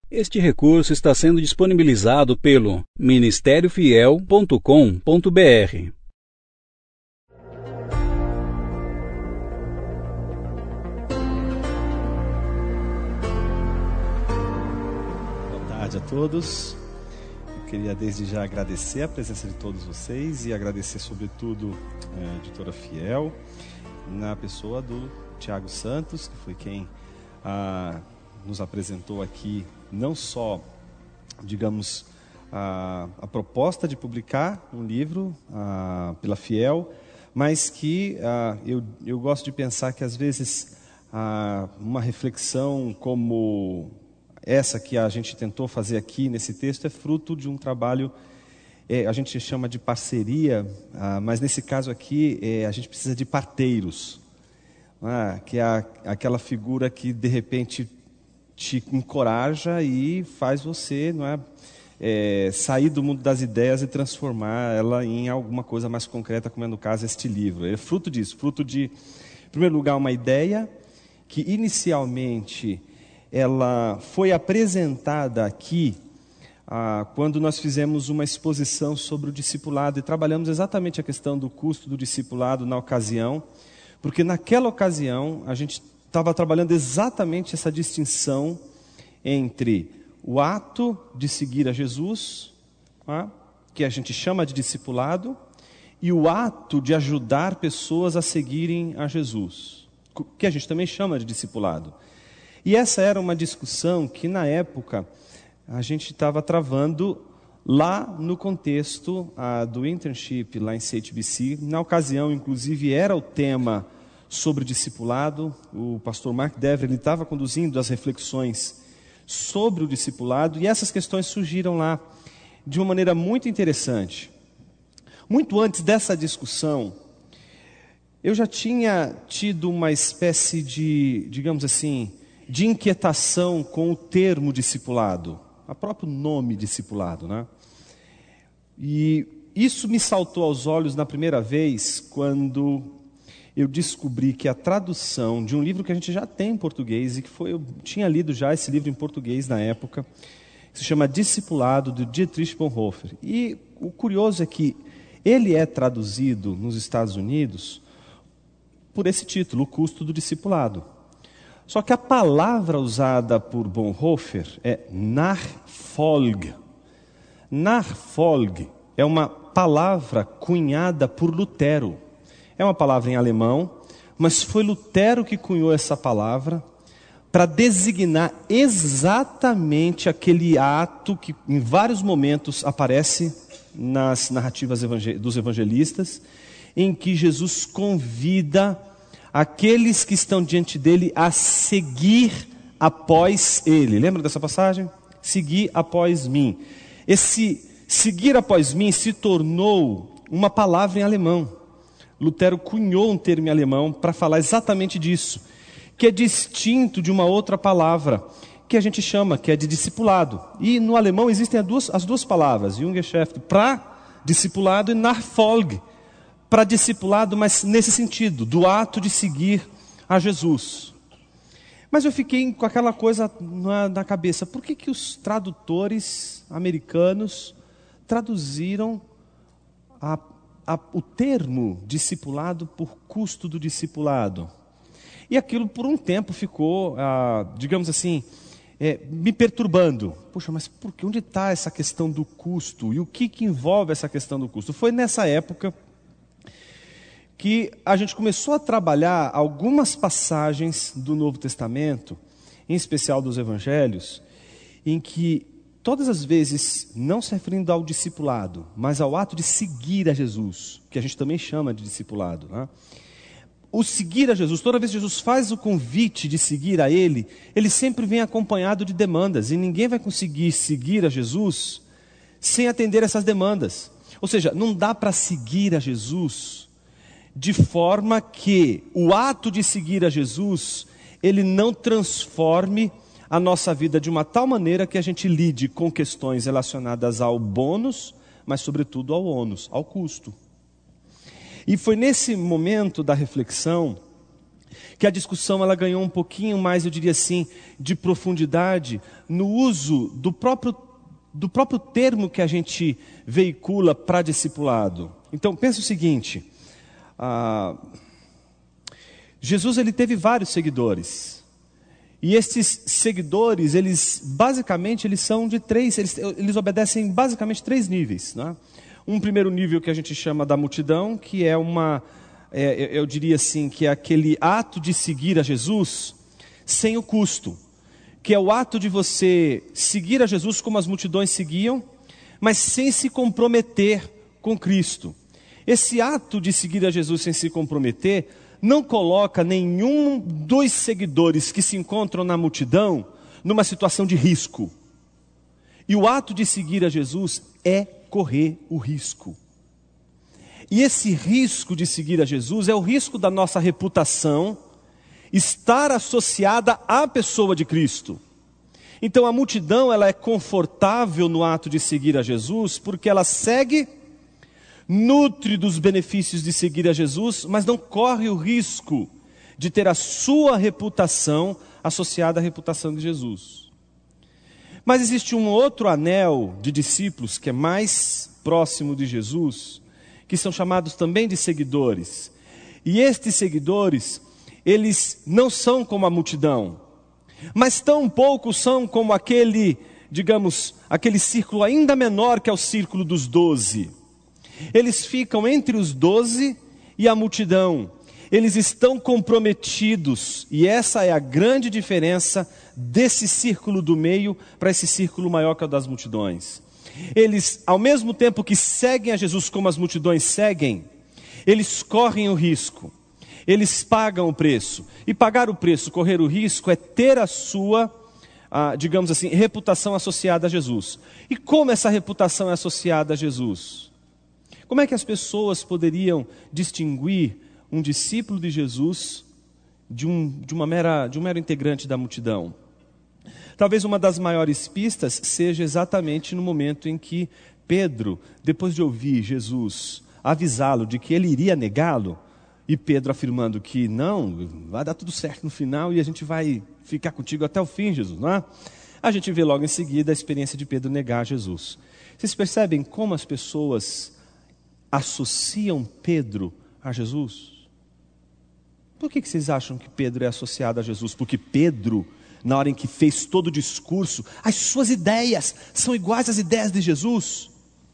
Este recurso está sendo disponibilizado pelo ministériofiel.com.br. Boa tarde a todos. Eu queria desde já agradecer a presença de todos vocês e agradecer sobretudo a editora Fiel, na pessoa do Tiago Santos, que foi quem nos apresentou aqui não só, digamos, a proposta de publicar um livro pela Fiel, mas que eu gosto de pensar que às vezes uma reflexão como essa que a gente tentou fazer aqui nesse texto é fruto de um trabalho, a gente chama de parceria, mas nesse caso aqui a gente precisa de parteiros, que é aquela figura que de repente te encoraja e faz você sair do mundo das ideias e transformar ela em alguma coisa mais concreta, como é no caso este livro. É fruto disso, fruto de, em primeiro lugar, uma ideia que inicialmente ela foi apresentada aqui quando nós fizemos uma exposição sobre o discipulado e trabalhamos exatamente a questão do custo do discipulado na ocasião, porque naquela ocasião a gente estava trabalhando exatamente essa distinção entre o ato de seguir a Jesus, que a gente chama de discipulado, e o ato de ajudar pessoas a seguirem a Jesus, que a gente também chama de discipulado. E essa era uma discussão que na época a gente estava travando lá no contexto do internship lá em CHBC. Na ocasião, inclusive, era o tema sobre discipulado. O pastor Mark Dever estava conduzindo as reflexões sobre o discipulado e essas questões surgiram lá de uma maneira muito interessante. Muito antes dessa discussão, eu já tinha tido uma espécie de, digamos assim, de inquietação com o termo discipulado, o próprio nome discipulado, né? E isso me saltou aos olhos na primeira vez quando eu descobri que a tradução de um livro que a gente já tem em português, e que eu tinha lido já esse livro em português na época, se chama Discipulado, do Dietrich Bonhoeffer. E o curioso é que ele é traduzido nos Estados Unidos por esse título, O Custo do Discipulado. Só que a palavra usada por Bonhoeffer é Nachfolge. Nachfolge é uma palavra cunhada por Lutero. É uma palavra em alemão, mas foi Lutero que cunhou essa palavra para designar exatamente aquele ato que em vários momentos aparece nas narrativas dos evangelistas, em que Jesus convida aqueles que estão diante dele a seguir após ele. Lembra dessa passagem? Seguir após mim. Esse seguir após mim se tornou uma palavra em alemão. Lutero cunhou um termo em alemão para falar exatamente disso, que é distinto de uma outra palavra, que a gente chama, que é de discipulado. E no alemão existem as duas palavras, Jüngerschaft, para discipulado, e Nachfolge, para discipulado, mas nesse sentido, do ato de seguir a Jesus. Mas eu fiquei com aquela coisa na cabeça, por que os tradutores americanos traduziram o termo discipulado por custo do discipulado? E aquilo por um tempo ficou, digamos assim, me perturbando. Poxa, mas por que? Onde está essa questão do custo? E o que envolve essa questão do custo? Foi nessa época que a gente começou a trabalhar algumas passagens do Novo Testamento, em especial dos Evangelhos, em que todas as vezes, não se referindo ao discipulado, mas ao ato de seguir a Jesus, que a gente também chama de discipulado, né? O seguir a Jesus, toda vez que Jesus faz o convite de seguir a Ele, Ele sempre vem acompanhado de demandas, e ninguém vai conseguir seguir a Jesus sem atender essas demandas. Ou seja, não dá para seguir a Jesus de forma que o ato de seguir a Jesus, ele não transforme a nossa vida de uma tal maneira que a gente lide com questões relacionadas ao bônus, mas sobretudo ao ônus, ao custo. E foi nesse momento da reflexão que a discussão ela ganhou um pouquinho mais, eu diria assim, de profundidade no uso do próprio termo que a gente veicula para discipulado. Então, pensa o seguinte, Jesus ele teve vários seguidores, e esses seguidores, eles são de três, eles obedecem basicamente 3 níveis, né? Um primeiro nível que a gente chama da multidão, que é eu diria assim, que é aquele ato de seguir a Jesus sem o custo, que é o ato de você seguir a Jesus como as multidões seguiam, mas sem se comprometer com Cristo. Esse ato de seguir a Jesus sem se comprometer não coloca nenhum dos seguidores que se encontram na multidão numa situação de risco. E o ato de seguir a Jesus é correr o risco. E esse risco de seguir a Jesus é o risco da nossa reputação estar associada à pessoa de Cristo. Então a multidão ela é confortável no ato de seguir a Jesus, porque ela segue, nutre dos benefícios de seguir a Jesus, mas não corre o risco de ter a sua reputação associada à reputação de Jesus. Mas existe um outro anel de discípulos que é mais próximo de Jesus, que são chamados também de seguidores. E estes seguidores, eles não são como a multidão, mas tampouco são como aquele círculo ainda menor que é o círculo dos 12. Eles ficam entre os 12 e a multidão. Eles estão comprometidos, e essa é a grande diferença desse círculo do meio para esse círculo maior que é o das multidões. Eles, ao mesmo tempo que seguem a Jesus como as multidões seguem, eles correm o risco, eles pagam o preço. E pagar o preço, correr o risco, é ter a sua, reputação associada a Jesus. E como essa reputação é associada a Jesus? Como é que as pessoas poderiam distinguir um discípulo de Jesus de um mero integrante da multidão? Talvez uma das maiores pistas seja exatamente no momento em que Pedro, depois de ouvir Jesus avisá-lo de que ele iria negá-lo, e Pedro afirmando que não, vai dar tudo certo no final e a gente vai ficar contigo até o fim, Jesus, não é? A gente vê logo em seguida a experiência de Pedro negar Jesus. Vocês percebem como as pessoas associam Pedro a Jesus? Por que vocês acham que Pedro é associado a Jesus? Porque Pedro, na hora em que fez todo o discurso, as suas ideias são iguais às ideias de Jesus?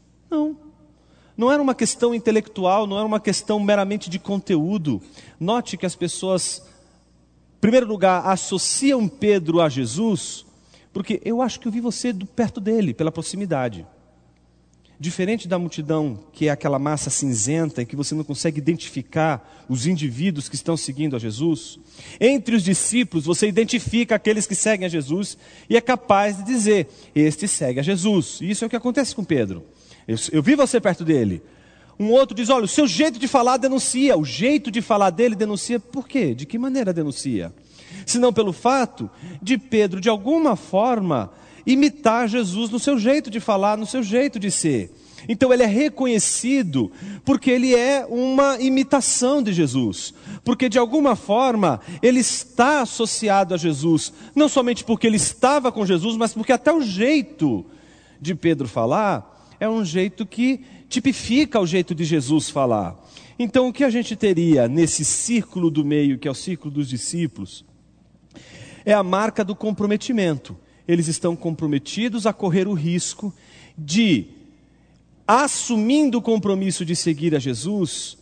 Não era uma questão intelectual, não era uma questão meramente de conteúdo. Note que as pessoas, em primeiro lugar, associam Pedro a Jesus, porque eu acho que eu vi você perto dele, pela proximidade. Diferente da multidão, que é aquela massa cinzenta em que você não consegue identificar os indivíduos que estão seguindo a Jesus, entre os discípulos você identifica aqueles que seguem a Jesus e é capaz de dizer, este segue a Jesus. E isso é o que acontece com Pedro. Eu vi você perto dele. Um outro diz, olha, o seu jeito de falar denuncia. O jeito de falar dele denuncia. Por quê? De que maneira denuncia? Senão pelo fato de Pedro, de alguma forma, imitar Jesus no seu jeito de falar, no seu jeito de ser. Então ele é reconhecido porque ele é uma imitação de Jesus. Porque de alguma forma ele está associado a Jesus. Não somente porque ele estava com Jesus, mas porque até o jeito de Pedro falar é um jeito que tipifica o jeito de Jesus falar. Então o que a gente teria nesse círculo do meio, que é o círculo dos discípulos, é a marca do comprometimento. Eles estão comprometidos a correr o risco de, assumindo o compromisso de seguir a Jesus,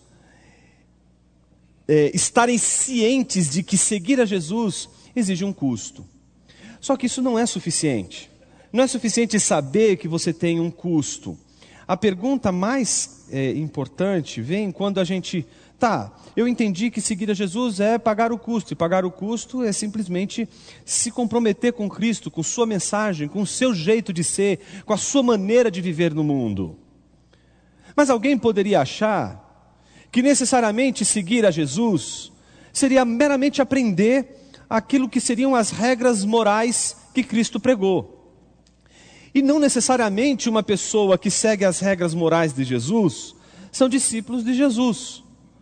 estarem cientes de que seguir a Jesus exige um custo. Só que isso não é suficiente. Não é suficiente saber que você tem um custo. A pergunta mais importante vem quando a gente... eu entendi que seguir a Jesus é pagar o custo. E pagar o custo é simplesmente se comprometer com Cristo, com sua mensagem, com o seu jeito de ser, com a sua maneira de viver no mundo. Mas alguém poderia achar que necessariamente seguir a Jesus seria meramente aprender aquilo que seriam as regras morais que Cristo pregou. E não necessariamente uma pessoa que segue as regras morais de Jesus são discípulos de Jesus.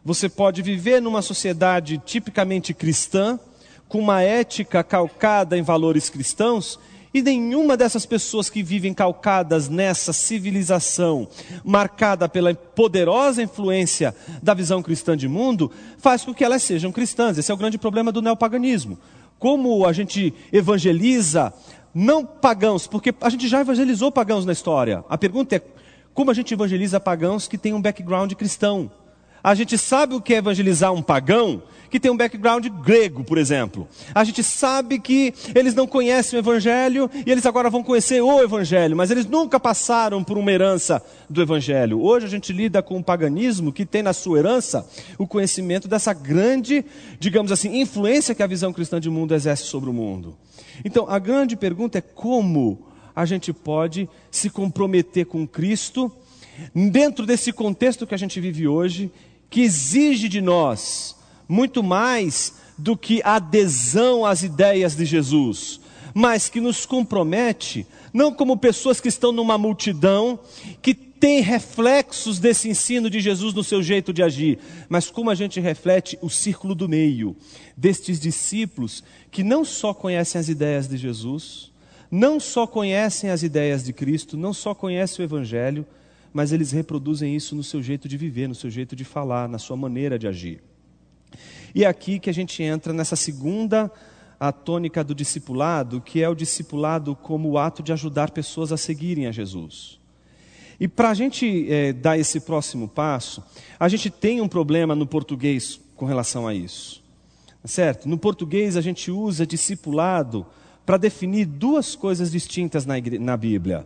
Você pode viver numa sociedade tipicamente cristã, com uma ética calcada em valores cristãos, e nenhuma dessas pessoas que vivem calcadas nessa civilização, marcada pela poderosa influência da visão cristã de mundo, faz com que elas sejam cristãs. Esse é o grande problema do neopaganismo. Como a gente evangeliza, não pagãos, porque a gente já evangelizou pagãos na história. A pergunta é, como a gente evangeliza pagãos que têm um background cristão? A gente sabe o que é evangelizar um pagão que tem um background grego, por exemplo. A gente sabe que eles não conhecem o Evangelho e eles agora vão conhecer o Evangelho, mas eles nunca passaram por uma herança do Evangelho. Hoje a gente lida com um paganismo que tem na sua herança o conhecimento dessa grande, digamos assim, influência que a visão cristã de mundo exerce sobre o mundo. Então, a grande pergunta é como a gente pode se comprometer com Cristo dentro desse contexto que a gente vive hoje, que exige de nós muito mais do que adesão às ideias de Jesus, mas que nos compromete, não como pessoas que estão numa multidão, que tem reflexos desse ensino de Jesus no seu jeito de agir, mas como a gente reflete o círculo do meio, destes discípulos que não só conhecem as ideias de Jesus, não só conhecem as ideias de Cristo, não só conhecem o Evangelho, mas eles reproduzem isso no seu jeito de viver, no seu jeito de falar, na sua maneira de agir. E é aqui que a gente entra nessa segunda tônica do discipulado, que é o discipulado como o ato de ajudar pessoas a seguirem a Jesus. E para a gente dar esse próximo passo, a gente tem um problema no português com relação a isso. Certo? No português a gente usa discipulado para definir duas coisas distintas na Bíblia.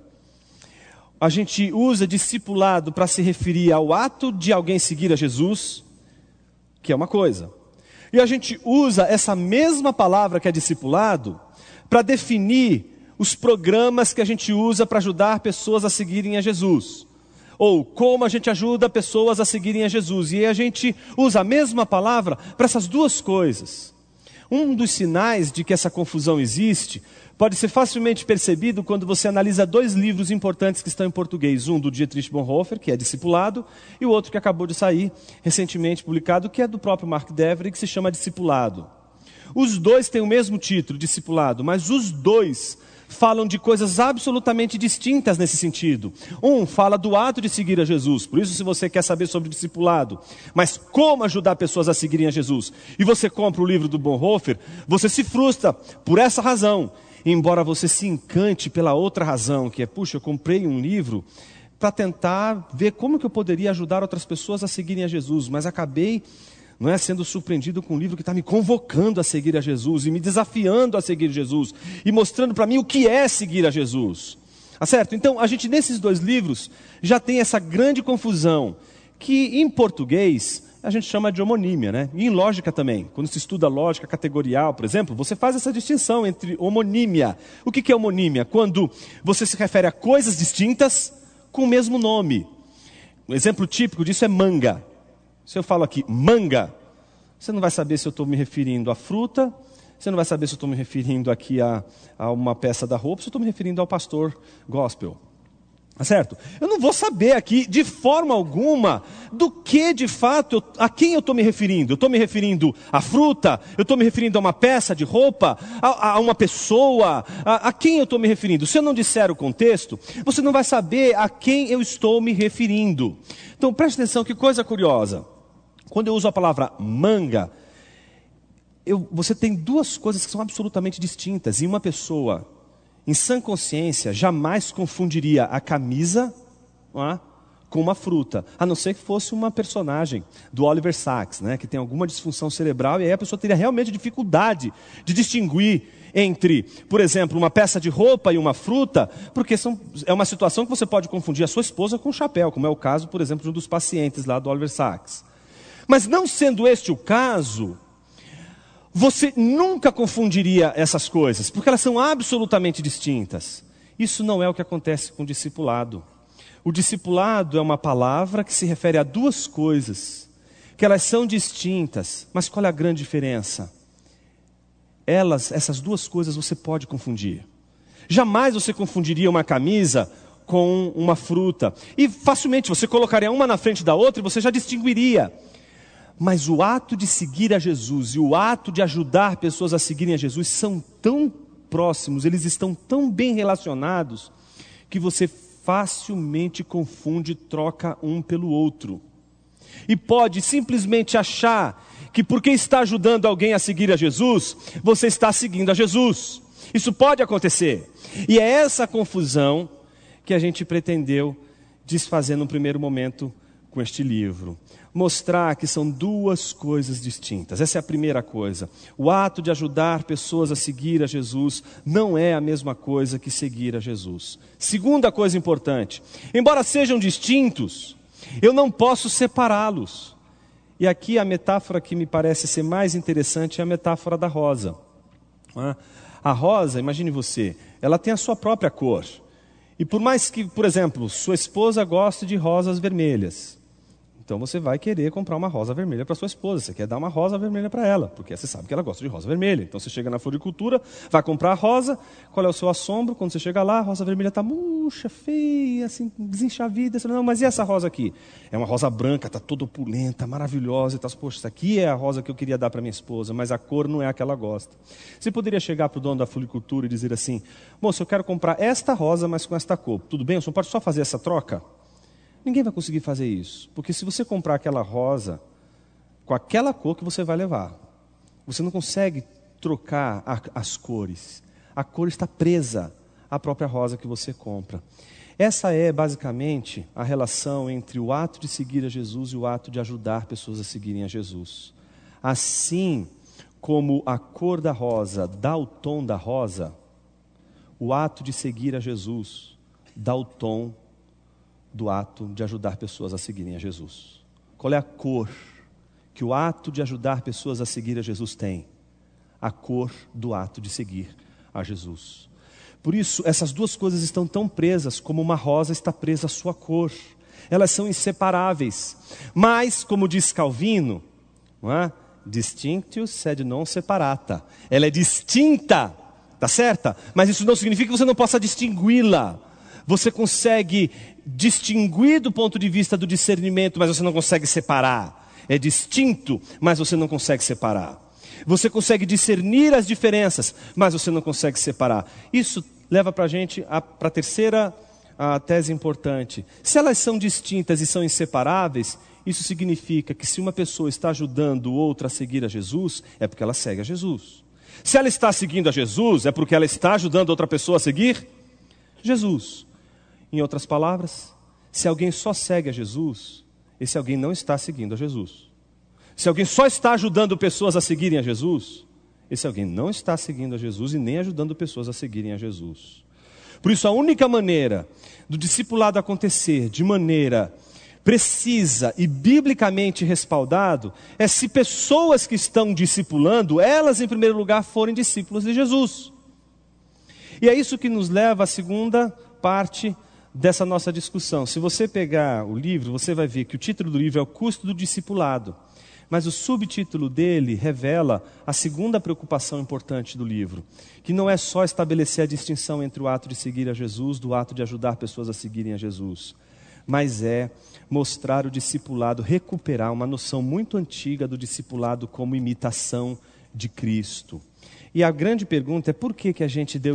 A gente usa discipulado para se referir ao ato de alguém seguir a Jesus, que é uma coisa. E a gente usa essa mesma palavra que é discipulado para definir os programas que a gente usa para ajudar pessoas a seguirem a Jesus. Ou como a gente ajuda pessoas a seguirem a Jesus. E a gente usa a mesma palavra para essas duas coisas. Um dos sinais de que essa confusão existe pode ser facilmente percebido quando você analisa dois livros importantes que estão em português. Um do Dietrich Bonhoeffer, que é Discipulado, e o outro que acabou de sair, recentemente publicado, que é do próprio Mark Dever, que se chama Discipulado. Os dois têm o mesmo título, Discipulado, mas os dois falam de coisas absolutamente distintas nesse sentido. Um fala do ato de seguir a Jesus, por isso se você quer saber sobre discipulado, mas como ajudar pessoas a seguirem a Jesus, e você compra o livro do Bonhoeffer, você se frustra por essa razão, embora você se encante pela outra razão, que é, puxa, eu comprei um livro para tentar ver como que eu poderia ajudar outras pessoas a seguirem a Jesus, mas acabei sendo surpreendido com um livro que está me convocando a seguir a Jesus, e me desafiando a seguir Jesus, e mostrando para mim o que é seguir a Jesus. Certo? Então, a gente nesses dois livros já tem essa grande confusão, que em português a gente chama de homonímia, né? E em lógica também. Quando se estuda lógica categorial, por exemplo, você faz essa distinção entre homonímia. O que é homonímia? Quando você se refere a coisas distintas com o mesmo nome. Um exemplo típico disso é manga. Se eu falo aqui manga, você não vai saber se eu estou me referindo à fruta, você não vai saber se eu estou me referindo aqui a uma peça da roupa, se eu estou me referindo ao pastor gospel. Certo? Eu não vou saber aqui, de forma alguma, do que de fato, a quem eu estou me referindo. Eu estou me referindo à fruta, eu estou me referindo a uma peça de roupa, a uma pessoa, a quem eu estou me referindo. Se eu não disser o contexto, você não vai saber a quem eu estou me referindo. Então preste atenção, que coisa curiosa. Quando eu uso a palavra manga, você tem duas coisas que são absolutamente distintas. E uma pessoa, em sã consciência, jamais confundiria a camisa com uma fruta. A não ser que fosse uma personagem do Oliver Sacks, né, que tem alguma disfunção cerebral. E aí a pessoa teria realmente dificuldade de distinguir entre, por exemplo, uma peça de roupa e uma fruta, porque é uma situação que você pode confundir a sua esposa com um chapéu, como é o caso, por exemplo, de um dos pacientes lá do Oliver Sacks. Mas não sendo este o caso, você nunca confundiria essas coisas, porque elas são absolutamente distintas. Isso não é o que acontece com o discipulado. O discipulado é uma palavra que se refere a duas coisas, que elas são distintas, mas qual é a grande diferença? Essas duas coisas você pode confundir. Jamais você confundiria uma camisa com uma fruta. E facilmente você colocaria uma na frente da outra e você já distinguiria. Mas o ato de seguir a Jesus e o ato de ajudar pessoas a seguirem a Jesus são tão próximos, eles estão tão bem relacionados, que você facilmente confunde e troca um pelo outro. E pode simplesmente achar que porque está ajudando alguém a seguir a Jesus, você está seguindo a Jesus. Isso pode acontecer. E é essa confusão que a gente pretendeu desfazer no primeiro momento com este livro. Mostrar que são duas coisas distintas. Essa é a primeira coisa. O ato de ajudar pessoas a seguir a Jesus não é a mesma coisa que seguir a Jesus. Segunda coisa importante. Embora sejam distintos, eu não posso separá-los. E aqui a metáfora que me parece ser mais interessante é a metáfora da rosa. A rosa, imagine você, ela tem a sua própria cor. E por mais que, por exemplo, sua esposa goste de rosas vermelhas, então você vai querer comprar uma rosa vermelha para sua esposa. Você quer dar uma rosa vermelha para ela, porque você sabe que ela gosta de rosa vermelha. Então você chega na floricultura, vai comprar a rosa. Qual é o seu assombro? Quando você chega lá, a rosa vermelha está murcha, feia, assim, desenchavida. Você fala, não, mas e essa rosa aqui? É uma rosa branca, está toda opulenta, maravilhosa. E tá, poxa, essa aqui é a rosa que eu queria dar para minha esposa, mas a cor não é a que ela gosta. Você poderia chegar para o dono da floricultura e dizer assim, moço, eu quero comprar esta rosa, mas com esta cor. Tudo bem? O senhor pode só fazer essa troca? Ninguém vai conseguir fazer isso, porque se você comprar aquela rosa com aquela cor que você vai levar, você não consegue trocar as cores. A cor está presa à própria rosa que você compra. Essa é basicamente a relação entre o ato de seguir a Jesus e o ato de ajudar pessoas a seguirem a Jesus. Assim como a cor da rosa dá o tom da rosa, o ato de seguir a Jesus dá o tom do ato de ajudar pessoas a seguirem a Jesus. Qual é a cor que o ato de ajudar pessoas a seguir a Jesus tem? A cor do ato de seguir a Jesus. Por isso, essas duas coisas estão tão presas como uma rosa está presa à sua cor. Elas são inseparáveis. Mas, como diz Calvino, não é? Distinctio sed non separata. Ela é distinta, tá certa? Mas isso não significa que você não possa distingui-la. Você consegue distinguir do ponto de vista do discernimento, mas você não consegue separar. É distinto, mas você não consegue separar. Você consegue discernir as diferenças, mas você não consegue separar. Isso leva para a gente para a terceira tese importante. Se elas são distintas e são inseparáveis, isso significa que se uma pessoa está ajudando outra a seguir a Jesus, é porque ela segue a Jesus. Se ela está seguindo a Jesus, é porque ela está ajudando outra pessoa a seguir Jesus. Em outras palavras, se alguém só segue a Jesus, esse alguém não está seguindo a Jesus. Se alguém só está ajudando pessoas a seguirem a Jesus, esse alguém não está seguindo a Jesus e nem ajudando pessoas a seguirem a Jesus. Por isso, a única maneira do discipulado acontecer de maneira precisa e biblicamente respaldado é se pessoas que estão discipulando, elas em primeiro lugar forem discípulos de Jesus. E é isso que nos leva à segunda parte dessa nossa discussão. Se você pegar o livro, você vai ver que o título do livro é O Custo do Discipulado. Mas o subtítulo dele revela a segunda preocupação importante do livro, que não é só estabelecer a distinção entre o ato de seguir a Jesus do ato de ajudar pessoas a seguirem a Jesus, mas é mostrar o discipulado, recuperar uma noção muito antiga do discipulado como imitação de Cristo. E a grande pergunta é por que a gente deu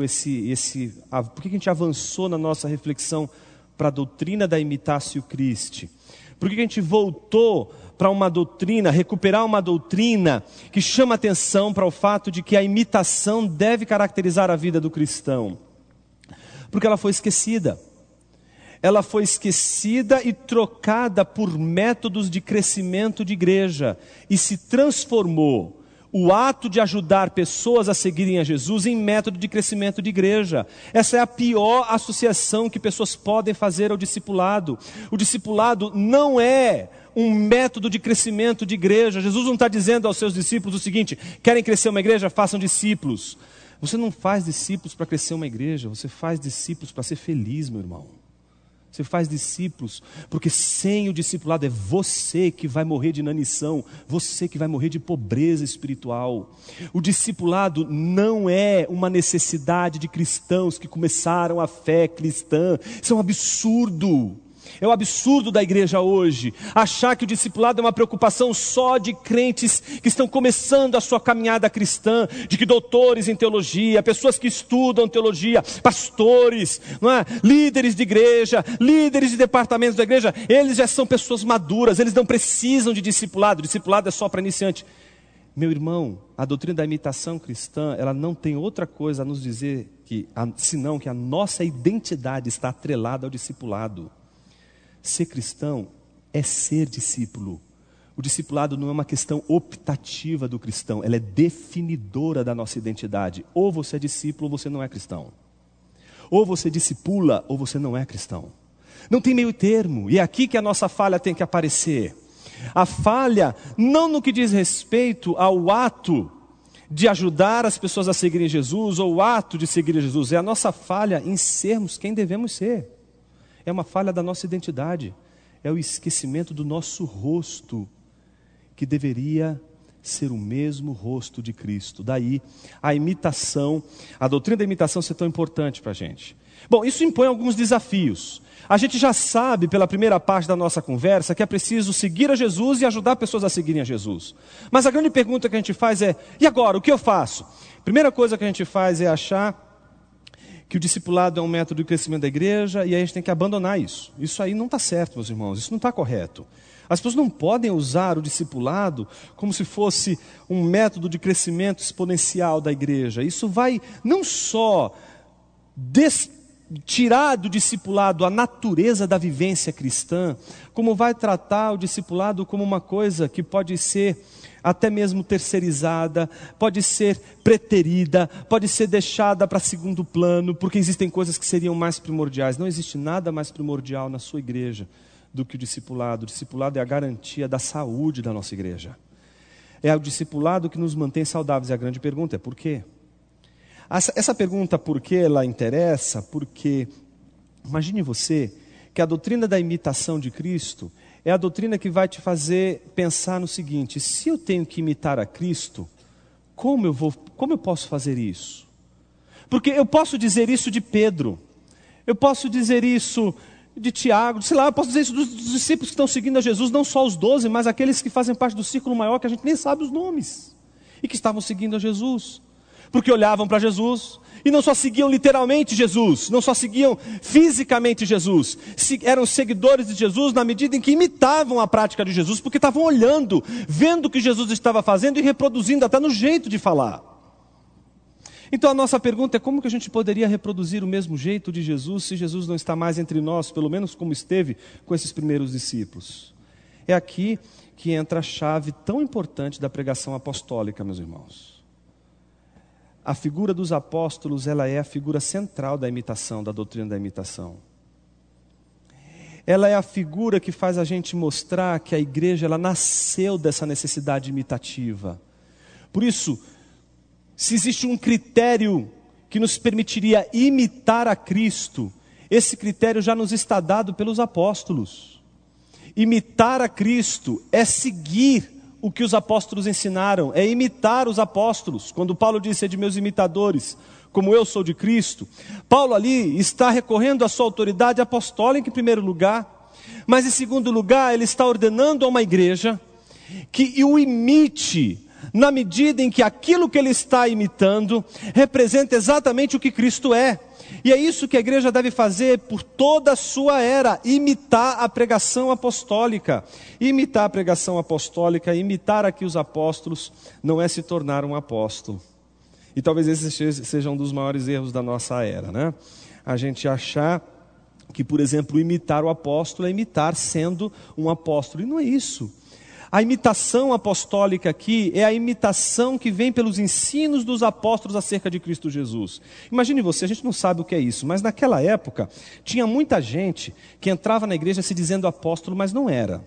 por que a gente avançou na nossa reflexão para a doutrina da imitatio Christi? Por que a gente voltou para uma doutrina, recuperar uma doutrina que chama atenção para o fato de que a imitação deve caracterizar a vida do cristão? Porque ela foi esquecida. Ela foi esquecida e trocada por métodos de crescimento de igreja e se transformou o ato de ajudar pessoas a seguirem a Jesus em método de crescimento de igreja. Essa é a pior associação que pessoas podem fazer ao discipulado. O discipulado não é um método de crescimento de igreja. Jesus não está dizendo aos seus discípulos o seguinte: querem crescer uma igreja? Façam discípulos. Você não faz discípulos para crescer uma igreja, você faz discípulos para ser feliz, meu irmão. Você faz discípulos, porque sem o discipulado é você que vai morrer de inanição, você que vai morrer de pobreza espiritual. O discipulado não é uma necessidade de cristãos que começaram a fé cristã. Isso é um absurdo. É o absurdo da igreja hoje, achar que o discipulado é uma preocupação só de crentes que estão começando a sua caminhada cristã, de que doutores em teologia, pessoas que estudam teologia, pastores, não é? Líderes de igreja, líderes de departamentos da igreja, eles já são pessoas maduras, eles não precisam de discipulado, discipulado é só para iniciante. Meu irmão, a doutrina da imitação cristã, ela não tem outra coisa a nos dizer senão que a nossa identidade está atrelada ao discipulado. Ser cristão é ser discípulo. O discipulado não é uma questão optativa do cristão, ela é definidora da nossa identidade. Ou você é discípulo ou você não é cristão. Ou você discipula ou você não é cristão. Não tem meio termo, e é aqui que a nossa falha tem que aparecer. A falha não no que diz respeito ao ato de ajudar as pessoas a seguirem Jesus, ou o ato de seguir Jesus, é a nossa falha em sermos quem devemos ser. É uma falha da nossa identidade, é o esquecimento do nosso rosto, que deveria ser o mesmo rosto de Cristo. Daí a imitação, a doutrina da imitação ser tão importante para a gente. Bom, isso impõe alguns desafios. A gente já sabe pela primeira parte da nossa conversa que é preciso seguir a Jesus e ajudar pessoas a seguirem a Jesus. Mas a grande pergunta que a gente faz é, e agora, o que eu faço? Primeira coisa que a gente faz é achar que o discipulado é um método de crescimento da igreja, e aí a gente tem que abandonar isso. Isso aí não está certo, meus irmãos, isso não está correto. As pessoas não podem usar o discipulado como se fosse um método de crescimento exponencial da igreja. Isso vai não só tirar do discipulado a natureza da vivência cristã, como vai tratar o discipulado como uma coisa que pode ser até mesmo terceirizada, pode ser preterida, pode ser deixada para segundo plano, porque existem coisas que seriam mais primordiais. Não existe nada mais primordial na sua igreja do que o discipulado. O discipulado é a garantia da saúde da nossa igreja. É o discipulado que nos mantém saudáveis. E a grande pergunta é por quê? Essa pergunta, por que ela interessa? Porque imagine você que a doutrina da imitação de Cristo é a doutrina que vai te fazer pensar no seguinte: se eu tenho que imitar a Cristo, como eu posso fazer isso? Porque eu posso dizer isso de Pedro, eu posso dizer isso de Tiago, sei lá, eu posso dizer isso dos discípulos que estão seguindo a Jesus, não só os 12, mas aqueles que fazem parte do círculo maior, que a gente nem sabe os nomes, e que estavam seguindo a Jesus. Porque olhavam para Jesus e não só seguiam literalmente Jesus, não só seguiam fisicamente Jesus, eram seguidores de Jesus na medida em que imitavam a prática de Jesus, porque estavam olhando, vendo o que Jesus estava fazendo e reproduzindo até no jeito de falar. Então a nossa pergunta é: como que a gente poderia reproduzir o mesmo jeito de Jesus se Jesus não está mais entre nós, pelo menos como esteve com esses primeiros discípulos? É aqui que entra a chave tão importante da pregação apostólica, meus irmãos. A figura dos apóstolos, ela é a figura central da imitação, da doutrina da imitação. Ela é a figura que faz a gente mostrar que a igreja, ela nasceu dessa necessidade imitativa. Por isso, se existe um critério que nos permitiria imitar a Cristo, esse critério já nos está dado pelos apóstolos. Imitar a Cristo é seguir o que os apóstolos ensinaram, é imitar os apóstolos. Quando Paulo disse: "Sede meus imitadores, como eu sou de Cristo", Paulo ali está recorrendo à sua autoridade apostólica em primeiro lugar, mas em segundo lugar ele está ordenando a uma igreja que o imite, na medida em que aquilo que ele está imitando representa exatamente o que Cristo é. E é isso que a igreja deve fazer por toda a sua era: imitar a pregação apostólica. Imitar a pregação apostólica, imitar aqui os apóstolos, não é se tornar um apóstolo. E talvez esse seja um dos maiores erros da nossa era, né? A gente achar que, por exemplo, imitar o apóstolo é imitar sendo um apóstolo. E não é isso. A imitação apostólica aqui é a imitação que vem pelos ensinos dos apóstolos acerca de Cristo Jesus. Imagine você, a gente não sabe o que é isso, mas naquela época tinha muita gente que entrava na igreja se dizendo apóstolo, mas não era.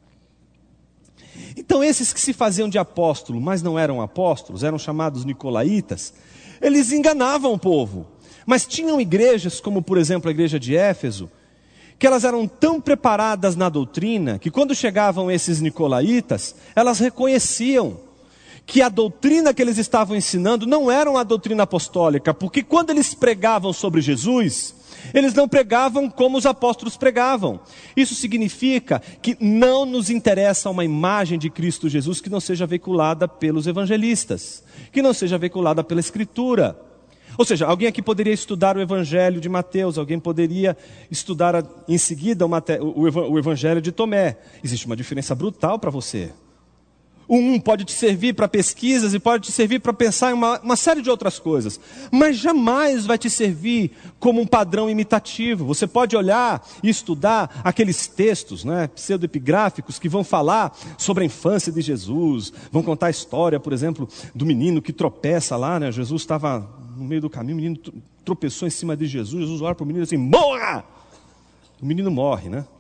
Então esses que se faziam de apóstolo, mas não eram apóstolos, eram chamados nicolaítas, eles enganavam o povo. Mas tinham igrejas, como por exemplo a igreja de Éfeso, que elas eram tão preparadas na doutrina, que quando chegavam esses nicolaítas, elas reconheciam que a doutrina que eles estavam ensinando não era uma doutrina apostólica, porque quando eles pregavam sobre Jesus, eles não pregavam como os apóstolos pregavam. Isso significa que não nos interessa uma imagem de Cristo Jesus que não seja veiculada pelos evangelistas, que não seja veiculada pela Escritura. Ou seja, alguém aqui poderia estudar o Evangelho de Mateus, alguém poderia estudar em seguida o Evangelho de Tomé. Existe uma diferença brutal para você. Um pode te servir para pesquisas e pode te servir para pensar em uma série de outras coisas, mas jamais vai te servir como um padrão imitativo. Você pode olhar e estudar aqueles textos, né, pseudoepigráficos que vão falar sobre a infância de Jesus, vão contar a história, por exemplo, do menino que tropeça lá, né? Jesus estava no meio do caminho, o menino tropeçou em cima de Jesus, Jesus olha para o menino assim, morra! O menino morre, né?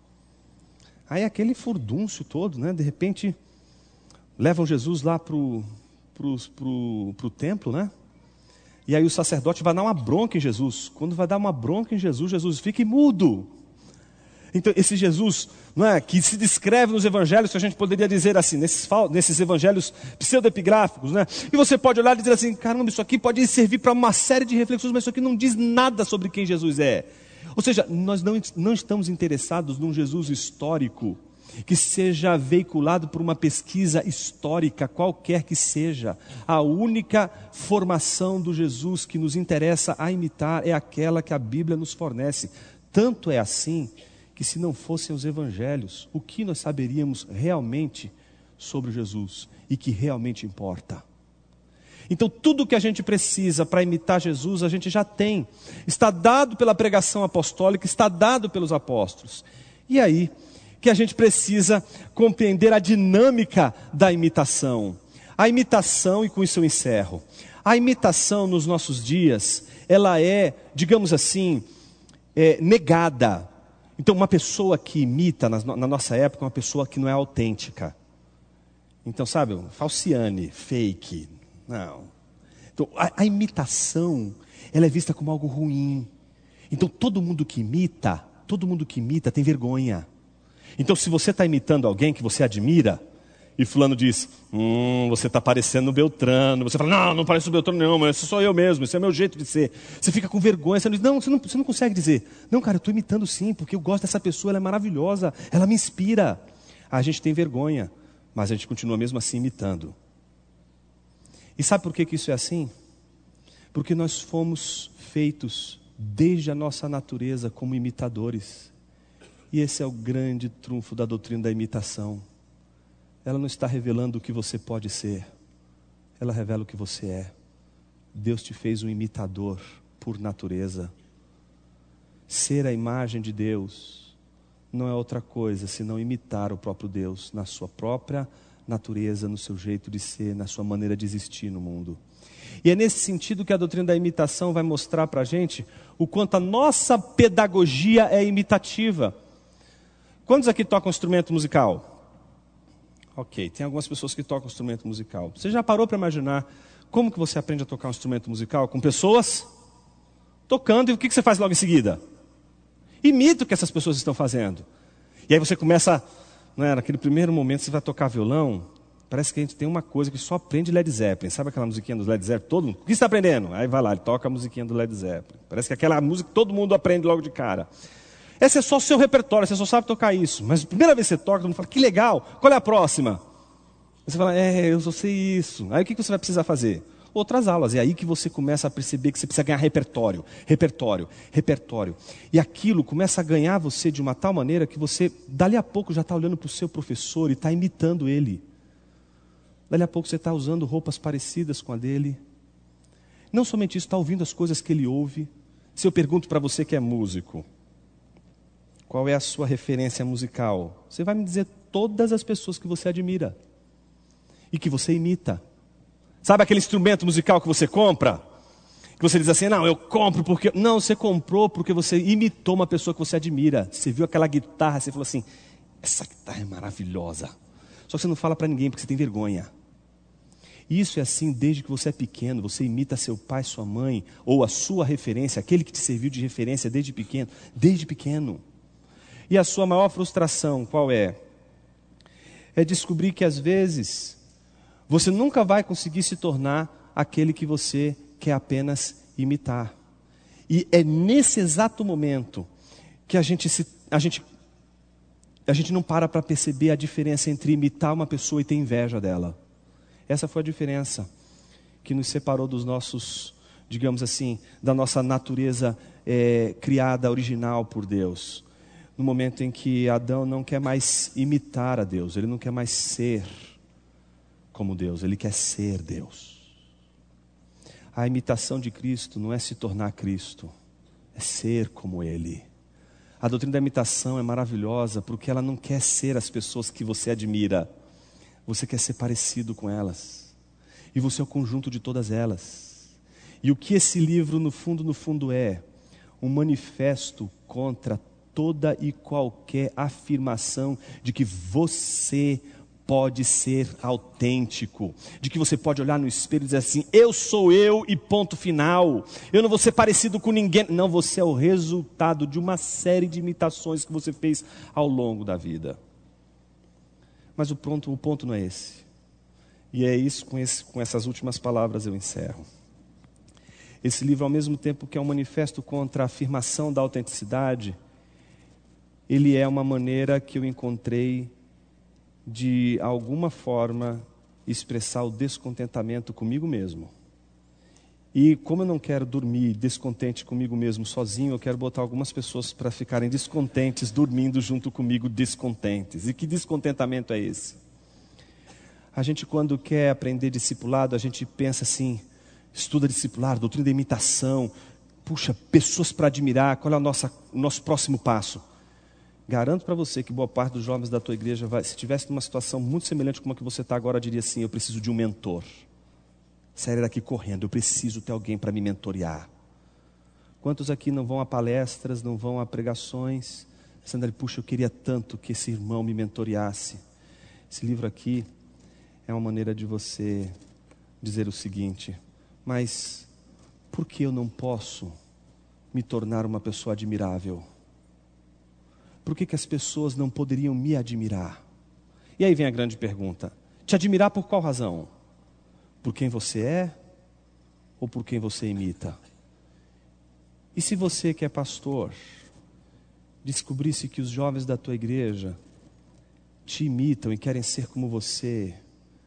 Aí aquele furdúncio todo, né? De repente levam Jesus lá pro templo, né? E aí o sacerdote vai dar uma bronca em Jesus. Quando vai dar uma bronca em Jesus, Jesus fica mudo. Então esse Jesus, não é, que se descreve nos evangelhos, que a gente poderia dizer assim, nesses evangelhos pseudoepigráficos, né? E você pode olhar e dizer assim, caramba, isso aqui pode servir para uma série de reflexões, mas isso aqui não diz nada sobre quem Jesus é. Ou seja, nós não estamos interessados num Jesus histórico, que seja veiculado por uma pesquisa histórica, qualquer que seja. A única formação do Jesus que nos interessa a imitar é aquela que a Bíblia nos fornece. Tanto é assim que, se não fossem os evangelhos, o que nós saberíamos realmente sobre Jesus e que realmente importa? Então tudo que a gente precisa para imitar Jesus, a gente já tem. Está dado pela pregação apostólica, está dado pelos apóstolos. E aí que a gente precisa compreender a dinâmica da imitação. A imitação, e com isso eu encerro, a imitação nos nossos dias, ela é, digamos assim, negada. Então uma pessoa que imita, na nossa época, uma pessoa que não é autêntica. Então, sabe, falciane, fake, não. Então a imitação, ela é vista como algo ruim. Então todo mundo que imita tem vergonha. Então se você está imitando alguém que você admira, e fulano diz, você está parecendo o Beltrano, você fala, não parece o Beltrano não, mas esse sou eu mesmo, esse é o meu jeito de ser. Você fica com vergonha, você não consegue dizer, não cara, eu estou imitando sim, porque eu gosto dessa pessoa, ela é maravilhosa, ela me inspira. A gente tem vergonha, mas a gente continua mesmo assim imitando. E sabe por que isso é assim? Porque nós fomos feitos desde a nossa natureza como imitadores. E esse é o grande trunfo da doutrina da imitação. Ela não está revelando o que você pode ser, ela revela o que você é. Deus te fez um imitador por natureza. Ser a imagem de Deus não é outra coisa senão imitar o próprio Deus na sua própria natureza, no seu jeito de ser, na sua maneira de existir no mundo. E é nesse sentido que a doutrina da imitação vai mostrar para a gente o quanto a nossa pedagogia é imitativa. Quantos aqui tocam instrumento musical? Ok, tem algumas pessoas que tocam instrumento musical. Você já parou para imaginar como que você aprende a tocar um instrumento musical? Com pessoas tocando, e o que você faz logo em seguida? Imita o que essas pessoas estão fazendo. E aí você começa, naquele primeiro momento você vai tocar violão, parece que a gente tem uma coisa que só aprende Led Zeppelin. Sabe aquela musiquinha do Led Zeppelin? Todo mundo, o que você está aprendendo? Aí vai lá, ele toca a musiquinha do Led Zeppelin. Parece que aquela música que todo mundo aprende logo de cara. Esse é só o seu repertório, você só sabe tocar isso. Mas a primeira vez que você toca, todo mundo fala, que legal, qual é a próxima? Você fala, eu só sei isso. Aí o que você vai precisar fazer? Outras aulas. É aí que você começa a perceber que você precisa ganhar repertório. E aquilo começa a ganhar você de uma tal maneira que você, dali a pouco, já está olhando para o seu professor e está imitando ele. Dali a pouco você está usando roupas parecidas com a dele. Não somente isso, está ouvindo as coisas que ele ouve. Se eu pergunto para você que é músico, qual é a sua referência musical? Você vai me dizer todas as pessoas que você admira e que você imita. Sabe aquele instrumento musical que você compra? Que você diz assim, não, eu compro porque... Não, você comprou porque você imitou uma pessoa que você admira. Você viu aquela guitarra, você falou assim, essa guitarra é maravilhosa. Só que você não fala para ninguém porque você tem vergonha. E isso é assim desde que você é pequeno. Você imita seu pai, sua mãe, ou a sua referência, aquele que te serviu de referência desde pequeno. Desde pequeno. E a sua maior frustração, qual é? É descobrir que às vezes Você nunca vai conseguir se tornar aquele que você quer apenas imitar. E é nesse exato momento que a gente não para perceber a diferença entre imitar uma pessoa e ter inveja dela. Essa foi a diferença que nos separou dos nossos, digamos assim, da nossa natureza criada original por Deus. No momento em que Adão não quer mais imitar a Deus, ele não quer mais ser como Deus, ele quer ser Deus. A imitação de Cristo não é se tornar Cristo, é ser como Ele. A doutrina da imitação é maravilhosa porque ela não quer ser as pessoas que você admira, você quer ser parecido com elas. E você é o conjunto de todas elas. E o que esse livro, no fundo, é? Um manifesto contra toda e qualquer afirmação de que você pode ser autêntico, de que você pode olhar no espelho e dizer assim: eu sou eu e ponto final, eu não vou ser parecido com ninguém. Não, você é o resultado de uma série de imitações que você fez ao longo da vida. Mas o ponto não é esse. E é isso, com essas últimas palavras eu encerro. Esse livro, ao mesmo tempo que é um manifesto contra a afirmação da autenticidade, ele é uma maneira que eu encontrei de alguma forma expressar o descontentamento comigo mesmo. E como eu não quero dormir descontente comigo mesmo sozinho, eu quero botar algumas pessoas para ficarem descontentes, dormindo junto comigo descontentes. E que descontentamento é esse? A gente, quando quer aprender discipulado, a gente pensa assim: estuda discipulado, doutrina da imitação, puxa, pessoas para admirar, qual é o nosso próximo passo? Garanto para você que boa parte dos jovens da tua igreja, se estivesse numa situação muito semelhante com a que você está agora, diria assim: eu preciso de um mentor. Sair daqui correndo, eu preciso ter alguém para me mentorear. Quantos aqui não vão a palestras, não vão a pregações, pensando ali: puxa, eu queria tanto que esse irmão me mentoreasse. Esse livro aqui é uma maneira de você dizer o seguinte: mas por que eu não posso me tornar uma pessoa admirável? Por que as pessoas não poderiam me admirar? E aí vem a grande pergunta: te admirar por qual razão? Por quem você é ou por quem você imita? E se você que é pastor descobrisse que os jovens da tua igreja te imitam e querem ser como você,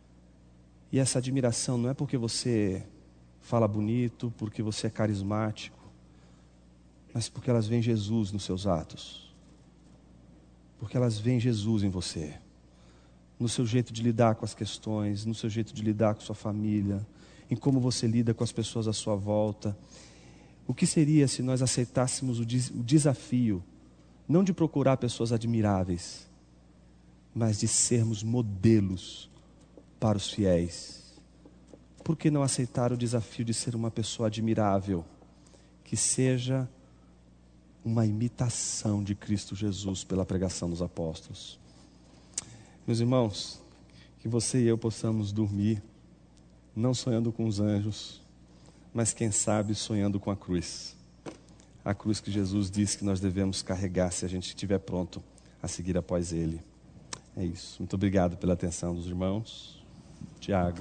e essa admiração não é porque você fala bonito, porque você é carismático, mas porque elas veem Jesus nos seus atos? Porque elas veem Jesus em você, no seu jeito de lidar com as questões, no seu jeito de lidar com sua família, em como você lida com as pessoas à sua volta. O que seria se nós aceitássemos o desafio, não de procurar pessoas admiráveis, mas de sermos modelos para os fiéis? Por que não aceitar o desafio de ser uma pessoa admirável, que seja uma imitação de Cristo Jesus pela pregação dos apóstolos? Meus irmãos, que você e eu possamos dormir, não sonhando com os anjos, mas quem sabe sonhando com a cruz. A cruz que Jesus disse que nós devemos carregar se a gente estiver pronto a seguir após Ele. É isso. Muito obrigado pela atenção dos irmãos. Tiago.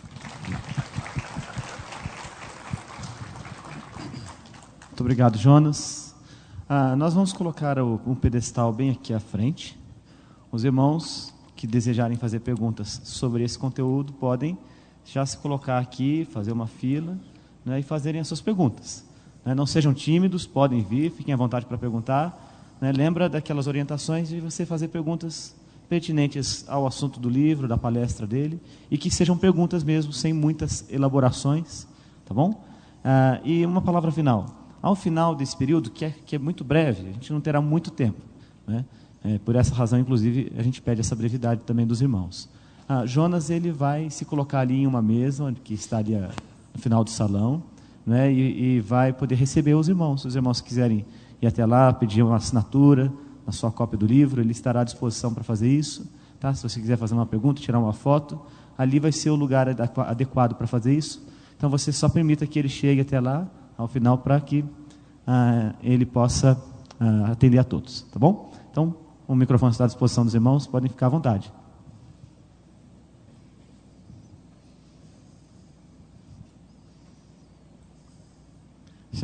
Muito obrigado, Jonas. Nós vamos colocar um pedestal bem aqui à frente. Os irmãos que desejarem fazer perguntas sobre esse conteúdo podem já se colocar aqui, fazer uma fila, né, e fazerem as suas perguntas. Não sejam tímidos, podem vir, fiquem à vontade para perguntar. Lembra daquelas orientações de você fazer perguntas pertinentes ao assunto do livro, da palestra dele, e que sejam perguntas mesmo, sem muitas elaborações, tá bom? E uma palavra final. Ao final desse período, que é muito breve, a gente não terá muito tempo, né? Por essa razão, inclusive, a gente pede essa brevidade também dos irmãos. Jonas, ele vai se colocar ali em uma mesa, que está ali no final do salão, né? E vai poder receber os irmãos. Se os irmãos quiserem ir até lá, pedir uma assinatura na sua cópia do livro, ele estará à disposição para fazer isso, tá? Se você quiser fazer uma pergunta, tirar uma foto, ali vai ser o lugar adequado para fazer isso. Então, você só permita que ele chegue até lá, ao final, para que ele possa atender a todos, tá bom? Então, o microfone está à disposição dos irmãos, podem ficar à vontade.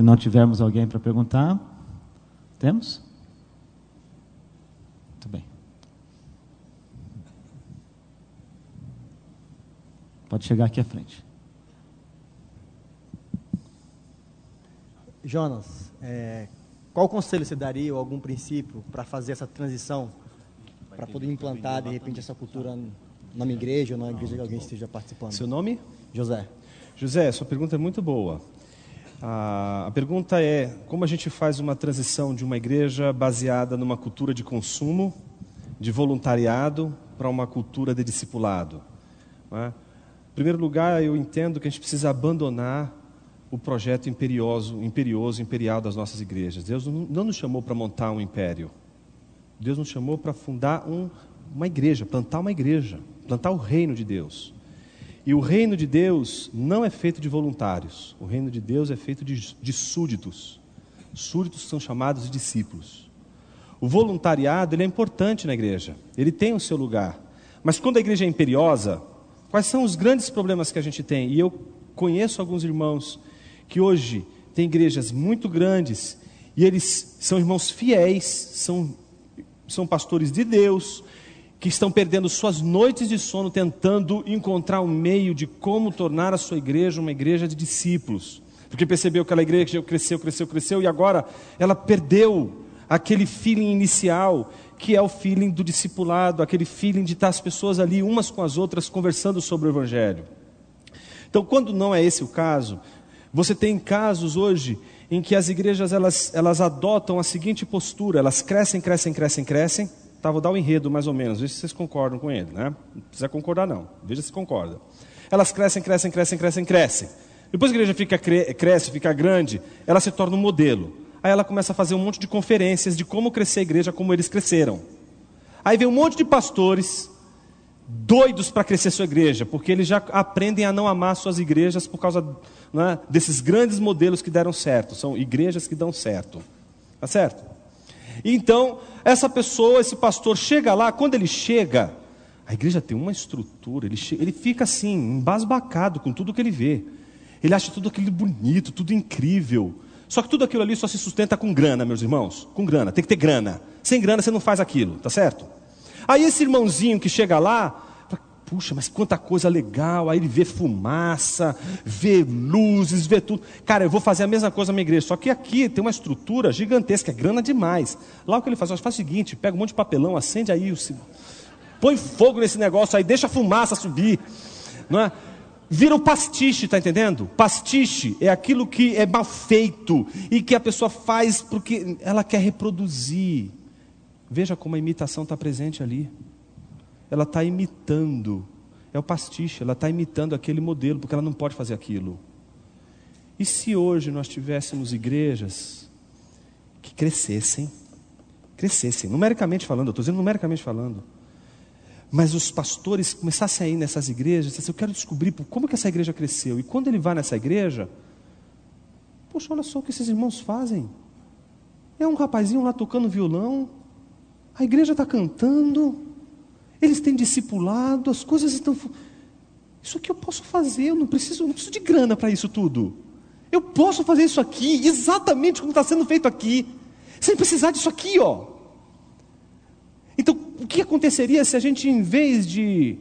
Se não tivermos alguém para perguntar, temos? Muito bem. Pode chegar aqui à frente. Jonas, qual conselho você daria ou algum princípio para fazer essa transição, para poder implantar de repente essa cultura na minha igreja ou na igreja que alguém esteja participando? Seu nome? José. José, sua pergunta é muito boa. A pergunta é: como a gente faz uma transição de uma igreja baseada numa cultura de consumo, de voluntariado, para uma cultura de discipulado? Não é? Em primeiro lugar, eu entendo que a gente precisa abandonar o projeto imperial das nossas igrejas. Deus não nos chamou para montar um império. Deus nos chamou para fundar uma igreja, plantar o reino de Deus. E o reino de Deus não é feito de voluntários. O reino de Deus é feito de súditos. Súditos são chamados de discípulos. O voluntariado, ele é importante na igreja. Ele tem o seu lugar. Mas quando a igreja é imperiosa, quais são os grandes problemas que a gente tem? E eu conheço alguns irmãos que hoje têm igrejas muito grandes e eles são irmãos fiéis, são pastores de Deus, que estão perdendo suas noites de sono tentando encontrar um meio de como tornar a sua igreja uma igreja de discípulos. Porque percebeu que aquela igreja cresceu e agora ela perdeu aquele feeling inicial, que é o feeling do discipulado, aquele feeling de estar as pessoas ali umas com as outras conversando sobre o Evangelho. Então, quando não é esse o caso, você tem casos hoje em que as igrejas elas adotam a seguinte postura: elas crescem. Tá, vou dar um enredo mais ou menos, veja se vocês concordam com ele, né? Não precisa concordar não, veja se concorda. Elas crescem. Depois que a igreja cresce, fica grande, ela se torna um modelo. Aí ela começa a fazer um monte de conferências de como crescer a igreja, como eles cresceram. Aí vem um monte de pastores doidos para crescer sua igreja, porque eles já aprendem a não amar suas igrejas por causa, né, desses grandes modelos que deram certo. São igrejas que dão certo. Tá certo? Então, essa pessoa, esse pastor chega lá, quando ele chega, a igreja tem uma estrutura, ele fica assim, embasbacado com tudo que ele vê. Ele acha tudo aquilo bonito, tudo incrível. Só que tudo aquilo ali só se sustenta com grana, meus irmãos. Com grana, tem que ter grana. Sem grana você não faz aquilo, tá certo? Aí esse irmãozinho que chega lá, fala, puxa, mas quanta coisa legal. Aí ele vê fumaça, vê luzes, vê tudo. Cara, eu vou fazer a mesma coisa na minha igreja. Só que aqui tem uma estrutura gigantesca, é grana demais. Lá o que ele faz? Faz o seguinte, pega um monte de papelão, acende aí, põe fogo nesse negócio aí, deixa a fumaça subir. Não é? Vira um pastiche, está entendendo? Pastiche é aquilo que é mal feito e que a pessoa faz porque ela quer reproduzir. Veja como a imitação está presente ali. Ela está imitando. É o pastiche, ela está imitando aquele modelo, porque ela não pode fazer aquilo. E se hoje nós tivéssemos igrejas que crescessem, numericamente falando, eu estou dizendo numericamente falando, mas os pastores começassem a ir nessas igrejas, dissessem, eu quero descobrir como que essa igreja cresceu. E quando ele vai nessa igreja, poxa, olha só o que esses irmãos fazem. É um rapazinho lá tocando violão, a igreja está cantando, eles têm discipulado, as coisas estão... Isso aqui eu posso fazer, eu não preciso de grana para isso tudo. Eu posso fazer isso aqui, exatamente como está sendo feito aqui, sem precisar disso aqui, ó. Então, o que aconteceria se a gente, em vez de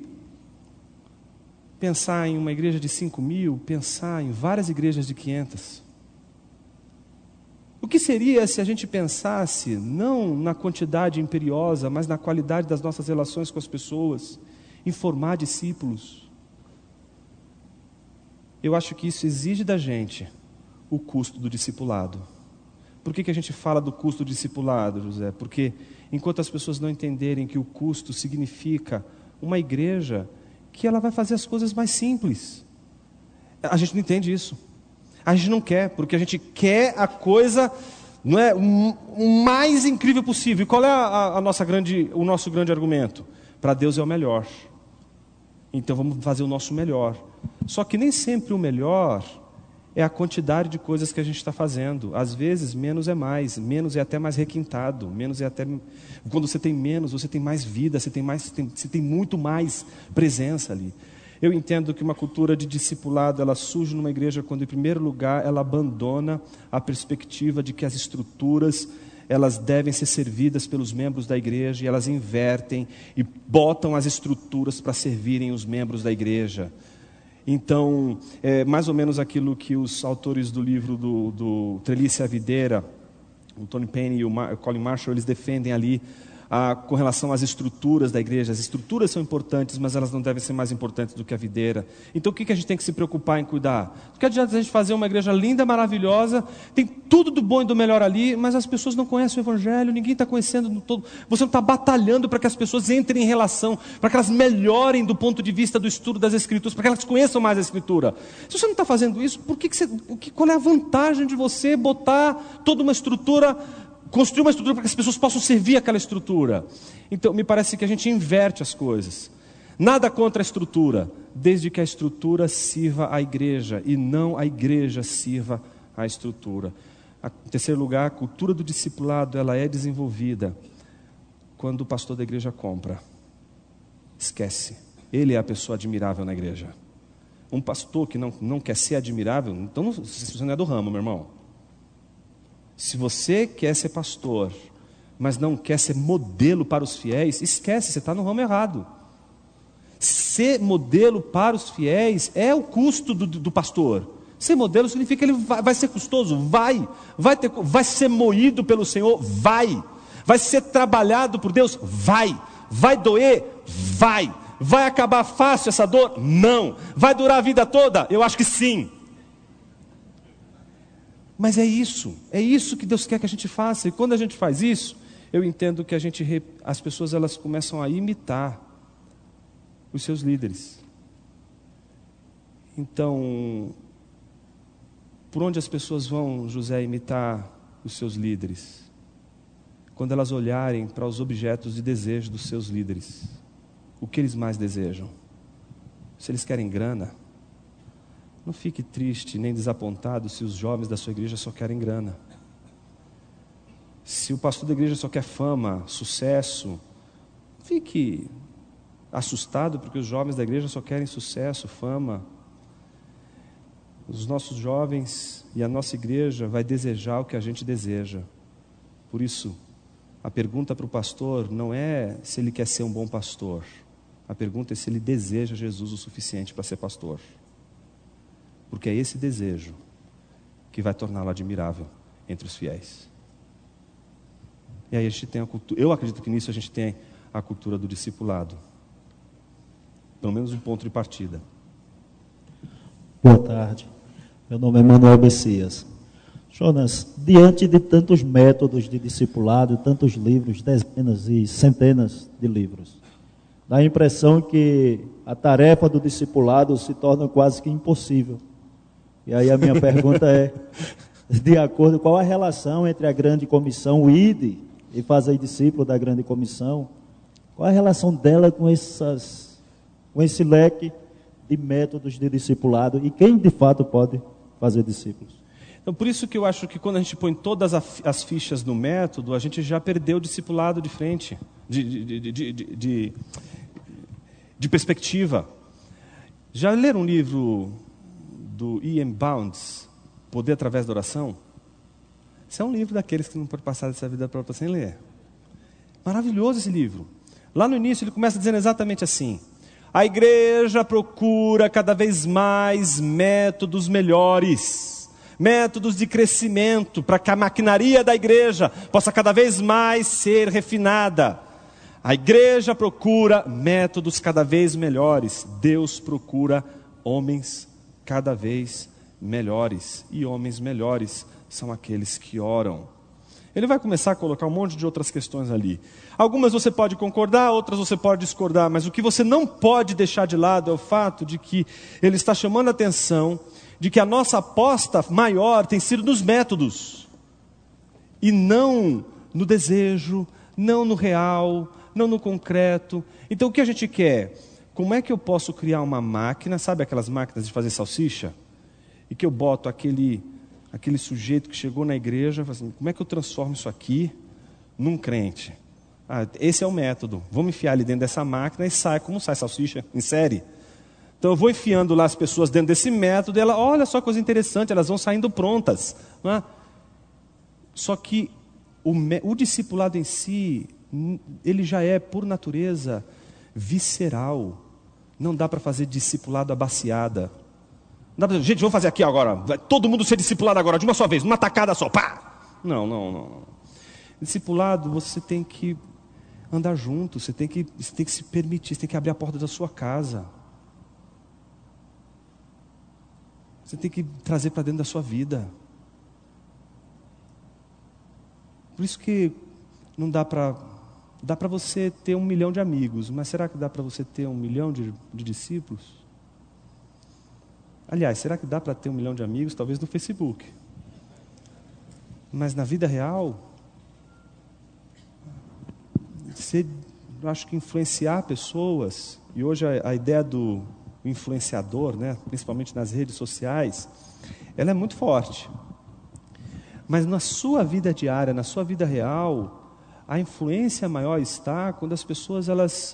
pensar em uma igreja de 5.000, pensar em várias igrejas de 500? O que seria se a gente pensasse, não na quantidade imperiosa, mas na qualidade das nossas relações com as pessoas, em formar discípulos? Eu acho que isso exige da gente o custo do discipulado. Por que a gente fala do custo do discipulado, José? Porque enquanto as pessoas não entenderem que o custo significa uma igreja que ela vai fazer as coisas mais simples, a gente não entende isso. A gente não quer, porque a gente quer a coisa, não é, o mais incrível possível. E qual é o nosso grande argumento? Para Deus é o melhor. Então vamos fazer o nosso melhor. Só que nem sempre o melhor é a quantidade de coisas que a gente está fazendo. Às vezes, menos é mais. Menos é até mais requintado. Menos é até... Quando você tem menos, você tem mais vida, você tem muito mais presença ali. Eu entendo que uma cultura de discipulado, ela surge numa igreja quando, em primeiro lugar, ela abandona a perspectiva de que as estruturas, elas devem ser servidas pelos membros da igreja, e elas invertem e botam as estruturas para servirem os membros da igreja. Então, é mais ou menos aquilo que os autores do livro do Trelice a Videira, o Tony Payne e o Colin Marshall, eles defendem ali com relação às estruturas da igreja. As estruturas são importantes, mas elas não devem ser mais importantes do que a videira. Então o que a gente tem que se preocupar em cuidar? Porque adianta a gente fazer uma igreja linda, maravilhosa, tem tudo do bom e do melhor ali, mas as pessoas não conhecem o Evangelho, ninguém está conhecendo no todo. Você não está batalhando para que as pessoas entrem em relação, para que elas melhorem do ponto de vista do estudo das Escrituras, para que elas conheçam mais a Escritura. Se você não está fazendo isso, qual é a vantagem de você botar toda uma estrutura, construir uma estrutura para que as pessoas possam servir aquela estrutura? Então, me parece que a gente inverte as coisas. Nada contra a estrutura, desde que a estrutura sirva à igreja e não a igreja sirva à estrutura. Em terceiro lugar, a cultura do discipulado, ela é desenvolvida quando o pastor da igreja compra. Esquece. Ele é a pessoa admirável na igreja. Um pastor que não quer ser admirável, então você não é do ramo, meu irmão. Se você quer ser pastor, mas não quer ser modelo para os fiéis, esquece, você está no ramo errado. Ser modelo para os fiéis é o custo do pastor. Ser modelo significa que ele vai ser custoso, vai ser moído pelo Senhor, vai ser trabalhado por Deus, vai doer, vai acabar fácil essa dor? Não. Vai durar a vida toda? Eu acho que sim. Mas é isso que Deus quer que a gente faça. E quando a gente faz isso, eu entendo que as pessoas, elas começam a imitar os seus líderes. Então, por onde as pessoas vão, José, imitar os seus líderes? Quando elas olharem para os objetos de desejo dos seus líderes. O que eles mais desejam? Se eles querem grana, não fique triste nem desapontado se os jovens da sua igreja só querem grana. Se o pastor da igreja só quer fama, sucesso, fique assustado porque os jovens da igreja só querem sucesso, fama. Os nossos jovens e a nossa igreja vai desejar o que a gente deseja. Por isso, a pergunta para o pastor não é se ele quer ser um bom pastor. A pergunta é se ele deseja Jesus o suficiente para ser pastor. Porque é esse desejo que vai torná-lo admirável entre os fiéis. E aí a gente tem a cultura, eu acredito que nisso a gente tem a cultura do discipulado. Pelo menos um ponto de partida. Boa tarde. Meu nome é Manuel Bessias. Jonas, diante de tantos métodos de discipulado, tantos livros, dezenas e centenas de livros, dá a impressão que a tarefa do discipulado se torna quase que impossível. E aí a minha pergunta é, de acordo, qual a relação entre a grande comissão, o ID, e fazer discípulo da grande comissão, qual a relação dela com esse leque de métodos de discipulado e quem de fato pode fazer discípulos? Então, por isso que eu acho que quando a gente põe todas as fichas no método, a gente já perdeu o discipulado de frente, de perspectiva. Já leram um livro do Ian Bounds, Poder através da Oração? Esse é um livro daqueles que não pode passar dessa vida própria sem ler. Maravilhoso esse livro. Lá no início ele começa dizendo exatamente assim: a igreja procura cada vez mais métodos melhores, métodos de crescimento, para que a maquinaria da igreja possa cada vez mais ser refinada. A igreja procura métodos cada vez melhores. Deus procura homens cada vez melhores. E homens melhores são aqueles que oram. Ele vai começar a colocar um monte de outras questões ali. Algumas você pode concordar, outras você pode discordar, mas o que você não pode deixar de lado é o fato de que ele está chamando a atenção de que a nossa aposta maior tem sido nos métodos, e não no desejo, não no real, não no concreto. Então o que a gente quer? Como é que eu posso criar uma máquina, sabe aquelas máquinas de fazer salsicha? E que eu boto aquele sujeito que chegou na igreja, assim, como é que eu transformo isso aqui num crente? Esse é o método. Vamos enfiar ele dentro dessa máquina e sai como sai salsicha em série. Então eu vou enfiando lá as pessoas dentro desse método, e olha só que coisa interessante, elas vão saindo prontas. Não é? Só que o discipulado em si, ele já é, por natureza, visceral. Não dá para fazer discipulado abaciada. Não dá pra dizer, gente, vamos fazer aqui agora, vai todo mundo ser discipulado agora, de uma só vez, numa tacada só, pá! Não. Discipulado, você tem que andar junto, você tem que se permitir, você tem que abrir a porta da sua casa. Você tem que trazer para dentro da sua vida. Por isso que não dá para você ter 1 milhão de amigos, mas será que dá para você ter 1 milhão de discípulos? Aliás, será que dá para ter 1 milhão de amigos? Talvez no Facebook. Mas na vida real, eu acho que influenciar pessoas, e hoje a ideia do influenciador, né, principalmente nas redes sociais, ela é muito forte. Mas na sua vida diária, na sua vida real, a influência maior está quando as pessoas elas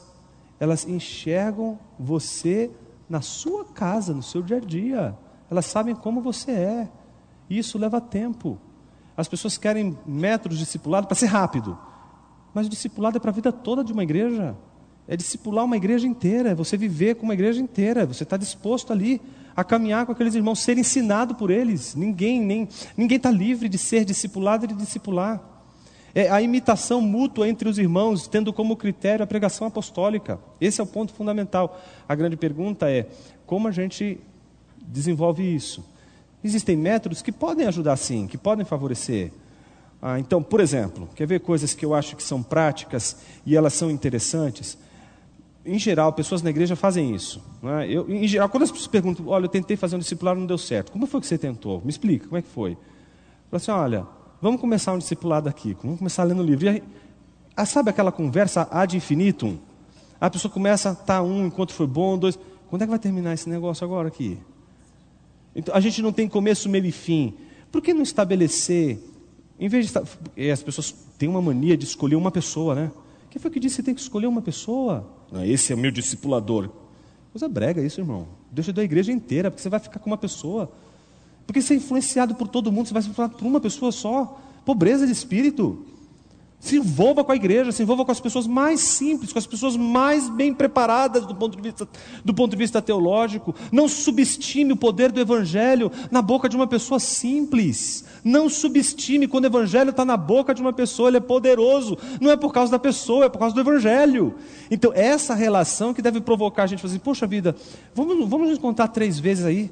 enxergam você na sua casa, no seu dia a dia. Elas sabem como você é. E isso leva tempo. As pessoas querem métodos de discipulado para ser rápido. Mas o discipulado é para a vida toda de uma igreja. É discipular uma igreja inteira, é você viver com uma igreja inteira, você está disposto ali a caminhar com aqueles irmãos, ser ensinado por eles. Ninguém está livre de ser discipulado e de discipular. É a imitação mútua entre os irmãos, tendo como critério a pregação apostólica. Esse é o ponto fundamental. A grande pergunta é, como a gente desenvolve isso? Existem métodos que podem ajudar sim, que podem favorecer. Então, por exemplo, quer ver coisas que eu acho que são práticas e elas são interessantes? Em geral, pessoas na igreja fazem isso. Não é? Em geral, quando as pessoas perguntam, olha, eu tentei fazer um discipulado, não deu certo. Como foi que você tentou? Me explica, como é que foi? Fala assim, olha, vamos começar um discipulado aqui, vamos começar lendo o livro. E aí, sabe aquela conversa ad infinitum? A pessoa começa, tá enquanto foi bom, 2, quando é que vai terminar esse negócio agora aqui? Então, a gente não tem começo, meio e fim. Por que não estabelecer, em vez de as pessoas têm uma mania de escolher uma pessoa, né? Quem foi que disse que tem que escolher uma pessoa? Não, esse é o meu discipulador. Coisa brega isso, irmão. Deus te deu a igreja inteira, porque você vai ficar com uma pessoa. Porque você é influenciado por todo mundo, você vai ser influenciado por uma pessoa só. Pobreza de espírito. Se envolva com a igreja, se envolva com as pessoas mais simples, com as pessoas mais bem preparadas do ponto de vista teológico. Não subestime o poder do evangelho na boca de uma pessoa simples. Não subestime quando o evangelho está na boca de uma pessoa, ele é poderoso. Não é por causa da pessoa, é por causa do evangelho. Então essa relação que deve provocar a gente fazer assim, poxa vida, vamos nos encontrar 3 vezes aí.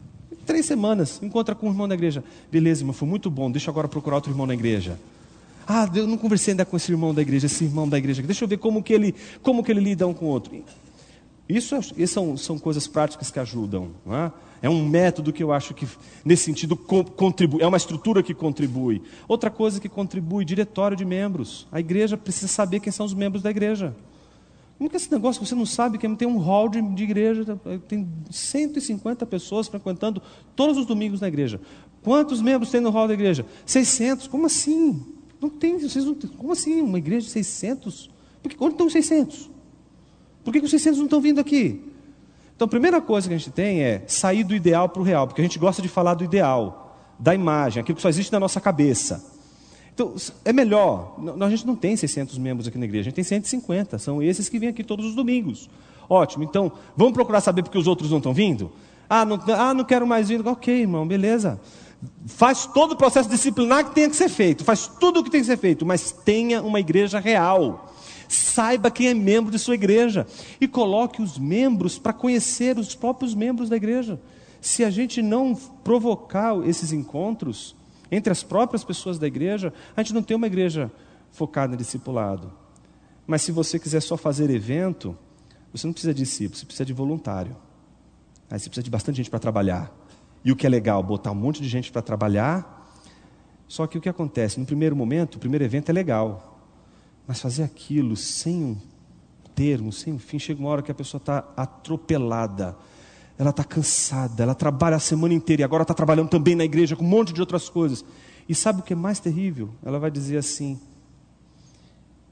3 semanas, encontra com um irmão da igreja. Beleza, irmão, foi muito bom, deixa eu agora procurar outro irmão na igreja. Eu não conversei ainda com esse irmão da igreja, deixa eu ver como que ele lida um com o outro. Isso são coisas práticas que ajudam. Não é? É um método que eu acho que, nesse sentido, contribui, é uma estrutura que contribui. Outra coisa que contribui, diretório de membros. A igreja precisa saber quem são os membros da igreja. Como que esse negócio, você não sabe que tem um hall de igreja, tem 150 pessoas frequentando todos os domingos na igreja. Quantos membros tem no hall da igreja? 600, como assim? Não tem, vocês não tem. Como assim? Uma igreja de 600? Onde estão os 600? Por que os 600 não estão vindo aqui? Então, a primeira coisa que a gente tem é sair do ideal para o real, porque a gente gosta de falar do ideal, da imagem, aquilo que só existe na nossa cabeça. Então, é melhor, a gente não tem 600 membros aqui na igreja, a gente tem 150, são esses que vêm aqui todos os domingos. Ótimo, então, vamos procurar saber porque os outros não estão vindo? Não quero mais vir. Ok, irmão, beleza. Faz todo o processo disciplinar que tenha que ser feito, faz tudo o que tem que ser feito, mas tenha uma igreja real. Saiba quem é membro de sua igreja e coloque os membros para conhecer os próprios membros da igreja. Se a gente não provocar esses encontros entre as próprias pessoas da igreja, a gente não tem uma igreja focada em discipulado. Mas se você quiser só fazer evento, você não precisa de discípulo, você precisa de voluntário. Aí você precisa de bastante gente para trabalhar. E o que é legal, botar um monte de gente para trabalhar. Só que o que acontece? No primeiro momento, o primeiro evento é legal. Mas fazer aquilo sem um termo, sem um fim, chega uma hora que a pessoa está atropelada. Ela está cansada, ela trabalha a semana inteira e agora está trabalhando também na igreja com um monte de outras coisas. E sabe o que é mais terrível? Ela vai dizer assim,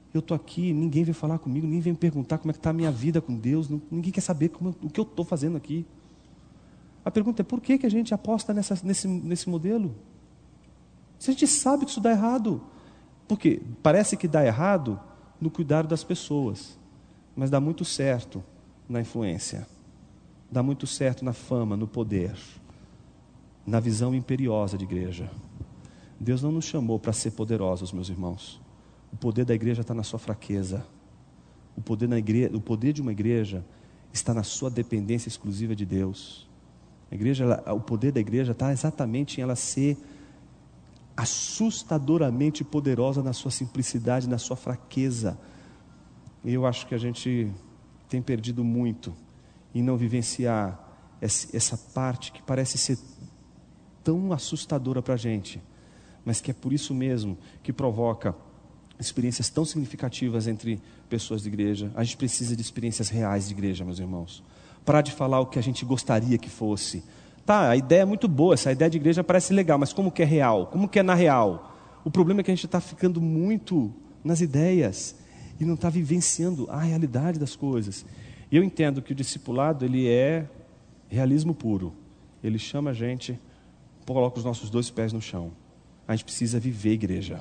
Eu estou aqui, ninguém vem falar comigo, ninguém vem me perguntar como é que está a minha vida com Deus, ninguém quer saber o que eu estou fazendo aqui. A pergunta é, por que a gente aposta nesse modelo? Se a gente sabe que isso dá errado. Porque parece que dá errado no cuidado das pessoas, mas dá muito certo na influência, dá muito certo na fama, no poder, na visão imperiosa de igreja. Deus não nos chamou para ser poderosos, meus irmãos. O poder da igreja está na sua fraqueza. O poder de uma igreja está na sua dependência exclusiva de Deus. O poder da igreja está exatamente em ela ser assustadoramente poderosa na sua simplicidade, na sua fraqueza. E eu acho que a gente tem perdido muito em não vivenciar essa parte que parece ser tão assustadora para a gente, mas que é por isso mesmo que provoca experiências tão significativas entre pessoas de igreja. A gente precisa de experiências reais de igreja, meus irmãos. Parar de falar o que a gente gostaria que fosse. Tá, a ideia é muito boa, essa ideia de igreja parece legal, mas como que é real? Como que é na real? O problema é que a gente está ficando muito nas ideias e não está vivenciando a realidade das coisas. E eu entendo que o discipulado, ele é realismo puro. Ele chama a gente, coloca os nossos 2 pés no chão. A gente precisa viver igreja.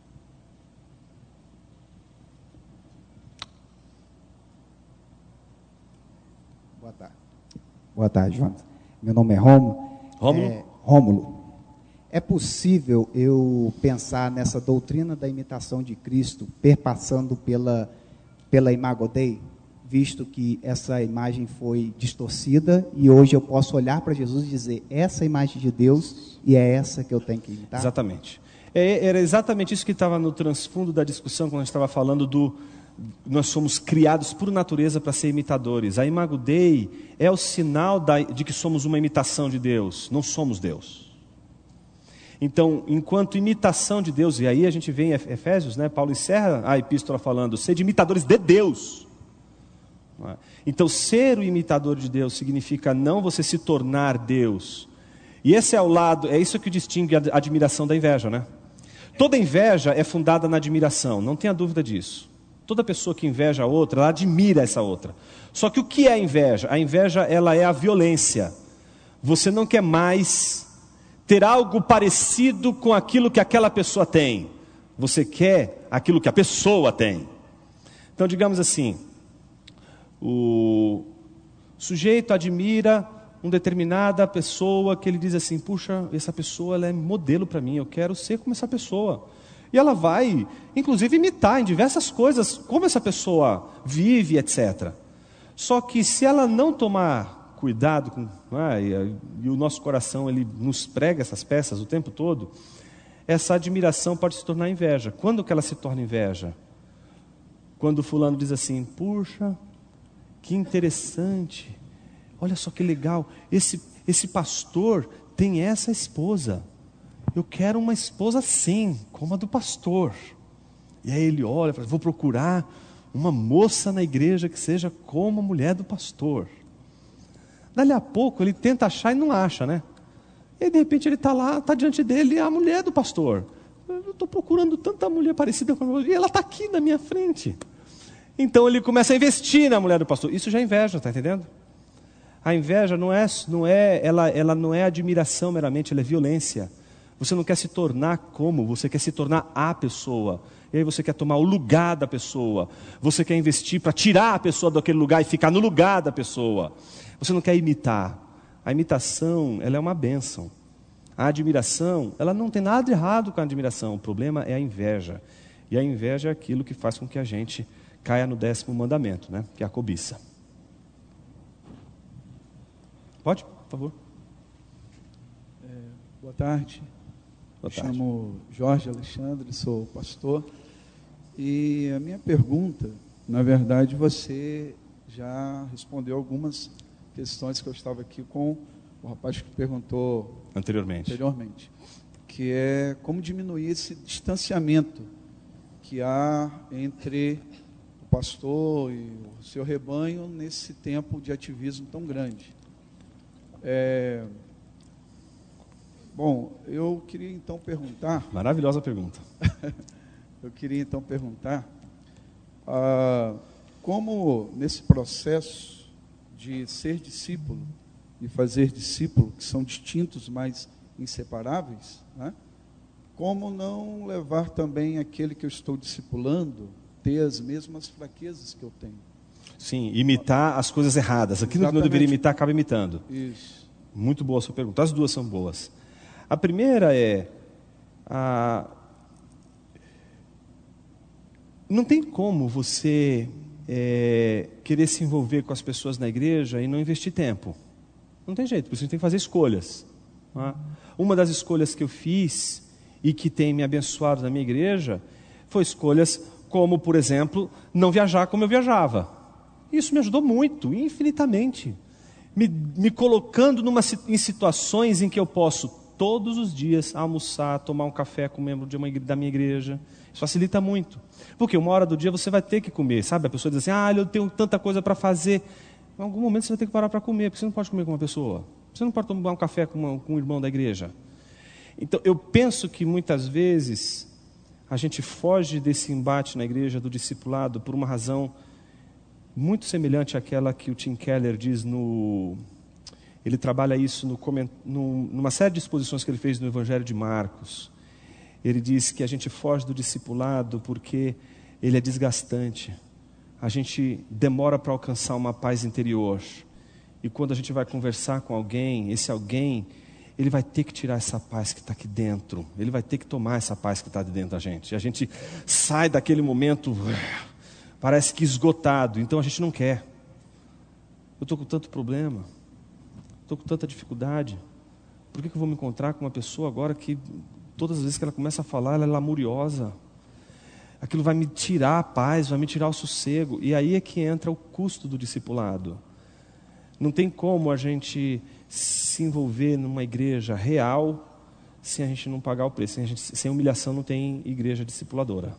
Boa tarde, Jonas. Meu nome é Rômulo. Rômulo? É possível eu pensar nessa doutrina da imitação de Cristo perpassando pela Imago Dei, visto que essa imagem foi distorcida e hoje eu posso olhar para Jesus e dizer, essa é a imagem de Deus e é essa que eu tenho que imitar? Exatamente. Era exatamente isso que estava no transfundo da discussão quando a gente estava falando nós somos criados por natureza para ser imitadores. A Imago Dei é o sinal de que somos uma imitação de Deus, não somos Deus. Então, enquanto imitação de Deus, e aí a gente vê em Efésios, né, Paulo encerra a epístola falando, sede imitadores de Deus. Então, ser o imitador de Deus significa não você se tornar Deus. E esse é o lado, é isso que distingue a admiração da inveja, né? Toda inveja é fundada na admiração, não tenha dúvida disso. Toda pessoa que inveja a outra, ela admira essa outra. Só que o que é a inveja? A inveja, ela é a violência. Você não quer mais ter algo parecido com aquilo que aquela pessoa tem. Você quer aquilo que a pessoa tem. Então, digamos assim, o sujeito admira uma determinada pessoa que ele diz assim, puxa, essa pessoa ela é modelo para mim, eu quero ser como essa pessoa. E ela vai, inclusive, imitar em diversas coisas, como essa pessoa vive, etc. Só que se ela não tomar cuidado, e o nosso coração ele nos prega essas peças o tempo todo, essa admiração pode se tornar inveja. Quando que ela se torna inveja? Quando o fulano diz assim, puxa, que interessante, olha só que legal, esse pastor tem essa esposa. Eu quero uma esposa assim, como a do pastor. E aí ele olha e fala, vou procurar uma moça na igreja que seja como a mulher do pastor. Dali a pouco ele tenta achar e não acha, né? E aí, de repente ele está lá, está diante dele a mulher do pastor. Eu estou procurando tanta mulher parecida com a mulher, e ela está aqui na minha frente. Então ele começa a investir na mulher do pastor. Isso já é inveja, está entendendo? A inveja ela não é admiração meramente, ela é violência. Você não quer se tornar como, você quer se tornar a pessoa. E aí você quer tomar o lugar da pessoa. Você quer investir para tirar a pessoa daquele lugar e ficar no lugar da pessoa. Você não quer imitar. A imitação, ela é uma bênção. A admiração, ela não tem nada de errado com a admiração. O problema é a inveja. E a inveja é aquilo que faz com que a gente caia no 10º mandamento, né? Que é a cobiça. Pode, por favor. Boa tarde. Me chamo Jorge Alexandre, sou pastor. E a minha pergunta, na verdade, você já respondeu algumas questões que eu estava aqui com o rapaz que perguntou anteriormente, que é como diminuir esse distanciamento que há entre o pastor e o seu rebanho nesse tempo de ativismo tão grande. Bom, eu queria então perguntar... Maravilhosa pergunta. Eu queria então perguntar como nesse processo de ser discípulo e fazer discípulo, que são distintos, mas inseparáveis, né? Como não levar também aquele que eu estou discipulando ter as mesmas fraquezas que eu tenho? Sim, imitar as coisas erradas. Aquilo que não deveria imitar, acaba imitando. Isso. Muito boa a sua pergunta. As duas são boas. A primeira é... Não tem como você querer se envolver com as pessoas na igreja e não investir tempo. Não tem jeito, por isso a gente tem que fazer escolhas. Tá? Uma das escolhas que eu fiz e que tem me abençoado na minha igreja foi escolhas como, por exemplo, não viajar como eu viajava. Isso me ajudou muito, infinitamente. Me colocando em situações em que eu posso, todos os dias, almoçar, tomar um café com um membro da minha igreja. Isso facilita muito. Porque uma hora do dia você vai ter que comer, sabe? A pessoa diz assim, eu tenho tanta coisa para fazer. Em algum momento você vai ter que parar para comer, porque você não pode comer com uma pessoa. Você não pode tomar um café com um irmão da igreja. Então, eu penso que muitas vezes a gente foge desse embate na igreja do discipulado por uma razão muito semelhante àquela que o Tim Keller diz ele trabalha isso numa série de exposições que ele fez no Evangelho de Marcos. Ele diz que a gente foge do discipulado porque ele é desgastante. A gente demora para alcançar uma paz interior. E quando a gente vai conversar com alguém, esse alguém, ele vai ter que tirar essa paz que está aqui dentro. Ele vai ter que tomar essa paz que está de dentro da gente. E a gente sai daquele momento, parece que esgotado. Então a gente não quer. Eu estou com tanto problema. Estou com tanta dificuldade. Por que eu vou me encontrar com uma pessoa agora que todas as vezes que ela começa a falar, ela é lamuriosa? Aquilo vai me tirar a paz, vai me tirar o sossego. E aí é que entra o custo do discipulado. Não tem como a gente se envolver numa igreja real sem a gente não pagar o preço. Sem humilhação não tem igreja discipuladora.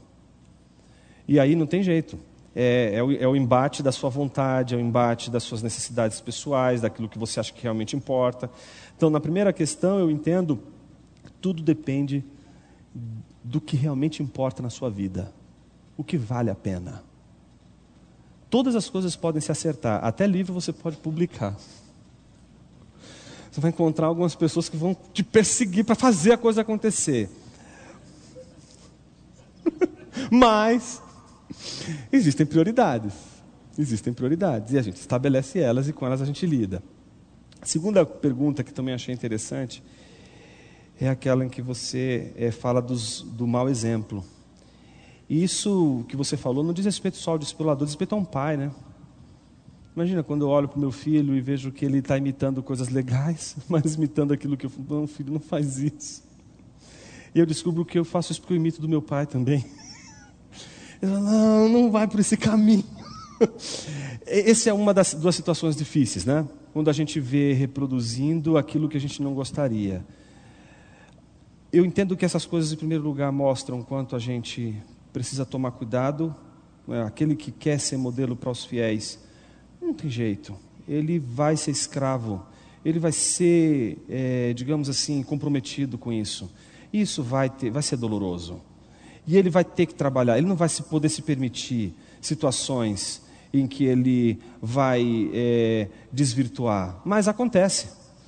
E aí não tem jeito. É o embate da sua vontade, é o embate das suas necessidades pessoais, daquilo que você acha que realmente importa. Então, na primeira questão, eu entendo que tudo depende do que realmente importa na sua vida. O que vale a pena. Todas as coisas podem se acertar. Até livro você pode publicar. Você vai encontrar algumas pessoas que vão te perseguir para fazer a coisa acontecer. Mas existem prioridades. Existem prioridades. E a gente estabelece elas e com elas a gente lida. A segunda pergunta que também achei interessante é aquela em que você fala do mau exemplo. E isso que você falou não diz respeito só ao discipulador, diz respeito a um pai, né? Imagina quando eu olho para o meu filho e vejo que ele está imitando coisas legais, mas imitando aquilo que eu falo, não, filho, não faz isso. E eu descubro que eu faço isso porque eu imito do meu pai também. Ele fala, não vai por esse caminho. Essa é uma das duas situações difíceis, né? Quando a gente vê reproduzindo aquilo que a gente não gostaria. Eu entendo que essas coisas, em primeiro lugar, mostram quanto a gente precisa tomar cuidado. Aquele que quer ser modelo para os fiéis, não tem jeito. Ele vai ser escravo. Ele vai ser, digamos assim, comprometido com isso. Isso vai ser doloroso. E ele vai ter que trabalhar. Ele não vai poder se permitir situações em que ele vai desvirtuar. Mas acontece.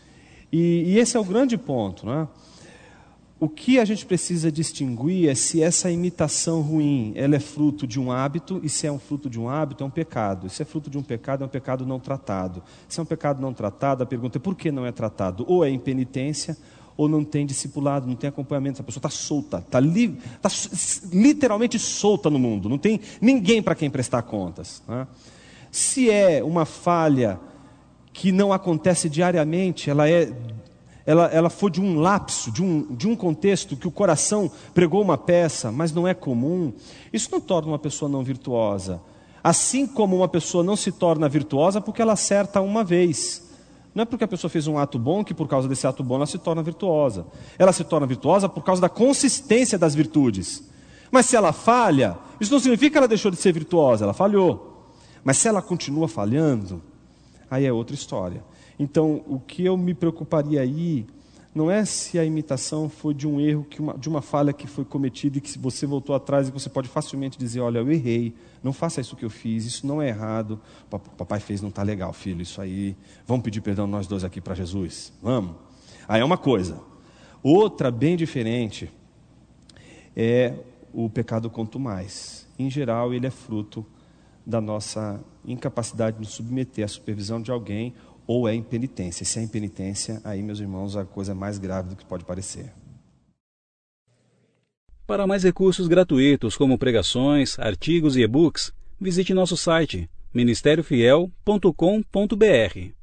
E esse é o grande ponto, né? O que a gente precisa distinguir é se essa imitação ruim, ela é fruto de um hábito, e se é um fruto de um hábito, é um pecado. Se é fruto de um pecado, é um pecado não tratado. Se é um pecado não tratado, a pergunta é por que não é tratado? Ou é impenitência, ou não tem discipulado, não tem acompanhamento. Essa pessoa está solta, está literalmente solta no mundo. Não tem ninguém para quem prestar contas, né? Se é uma falha que não acontece diariamente, ela foi de um lapso, de um contexto que o coração pregou uma peça, mas não é comum, isso não torna uma pessoa não virtuosa. Assim como uma pessoa não se torna virtuosa porque ela acerta uma vez. Não é porque a pessoa fez um ato bom que por causa desse ato bom ela se torna virtuosa. Ela se torna virtuosa por causa da consistência das virtudes. Mas se ela falha, isso não significa que ela deixou de ser virtuosa, ela falhou. Mas se ela continua falhando, aí é outra história. Então, o que eu me preocuparia aí não é se a imitação foi de um erro, de uma falha que foi cometida e que você voltou atrás e você pode facilmente dizer, olha, eu errei, não faça isso que eu fiz, isso não é errado, o papai fez, não está legal, filho, isso aí, vamos pedir perdão nós dois aqui para Jesus, vamos. Aí é uma coisa. Outra, bem diferente, é o pecado contumaz. Em geral, ele é fruto da nossa incapacidade de nos submeter à supervisão de alguém, ou é impenitência. Se é impenitência, aí, meus irmãos, a coisa é mais grave do que pode parecer. Para mais recursos gratuitos, como pregações, artigos e e-books, visite nosso site ministériofiel.com.br.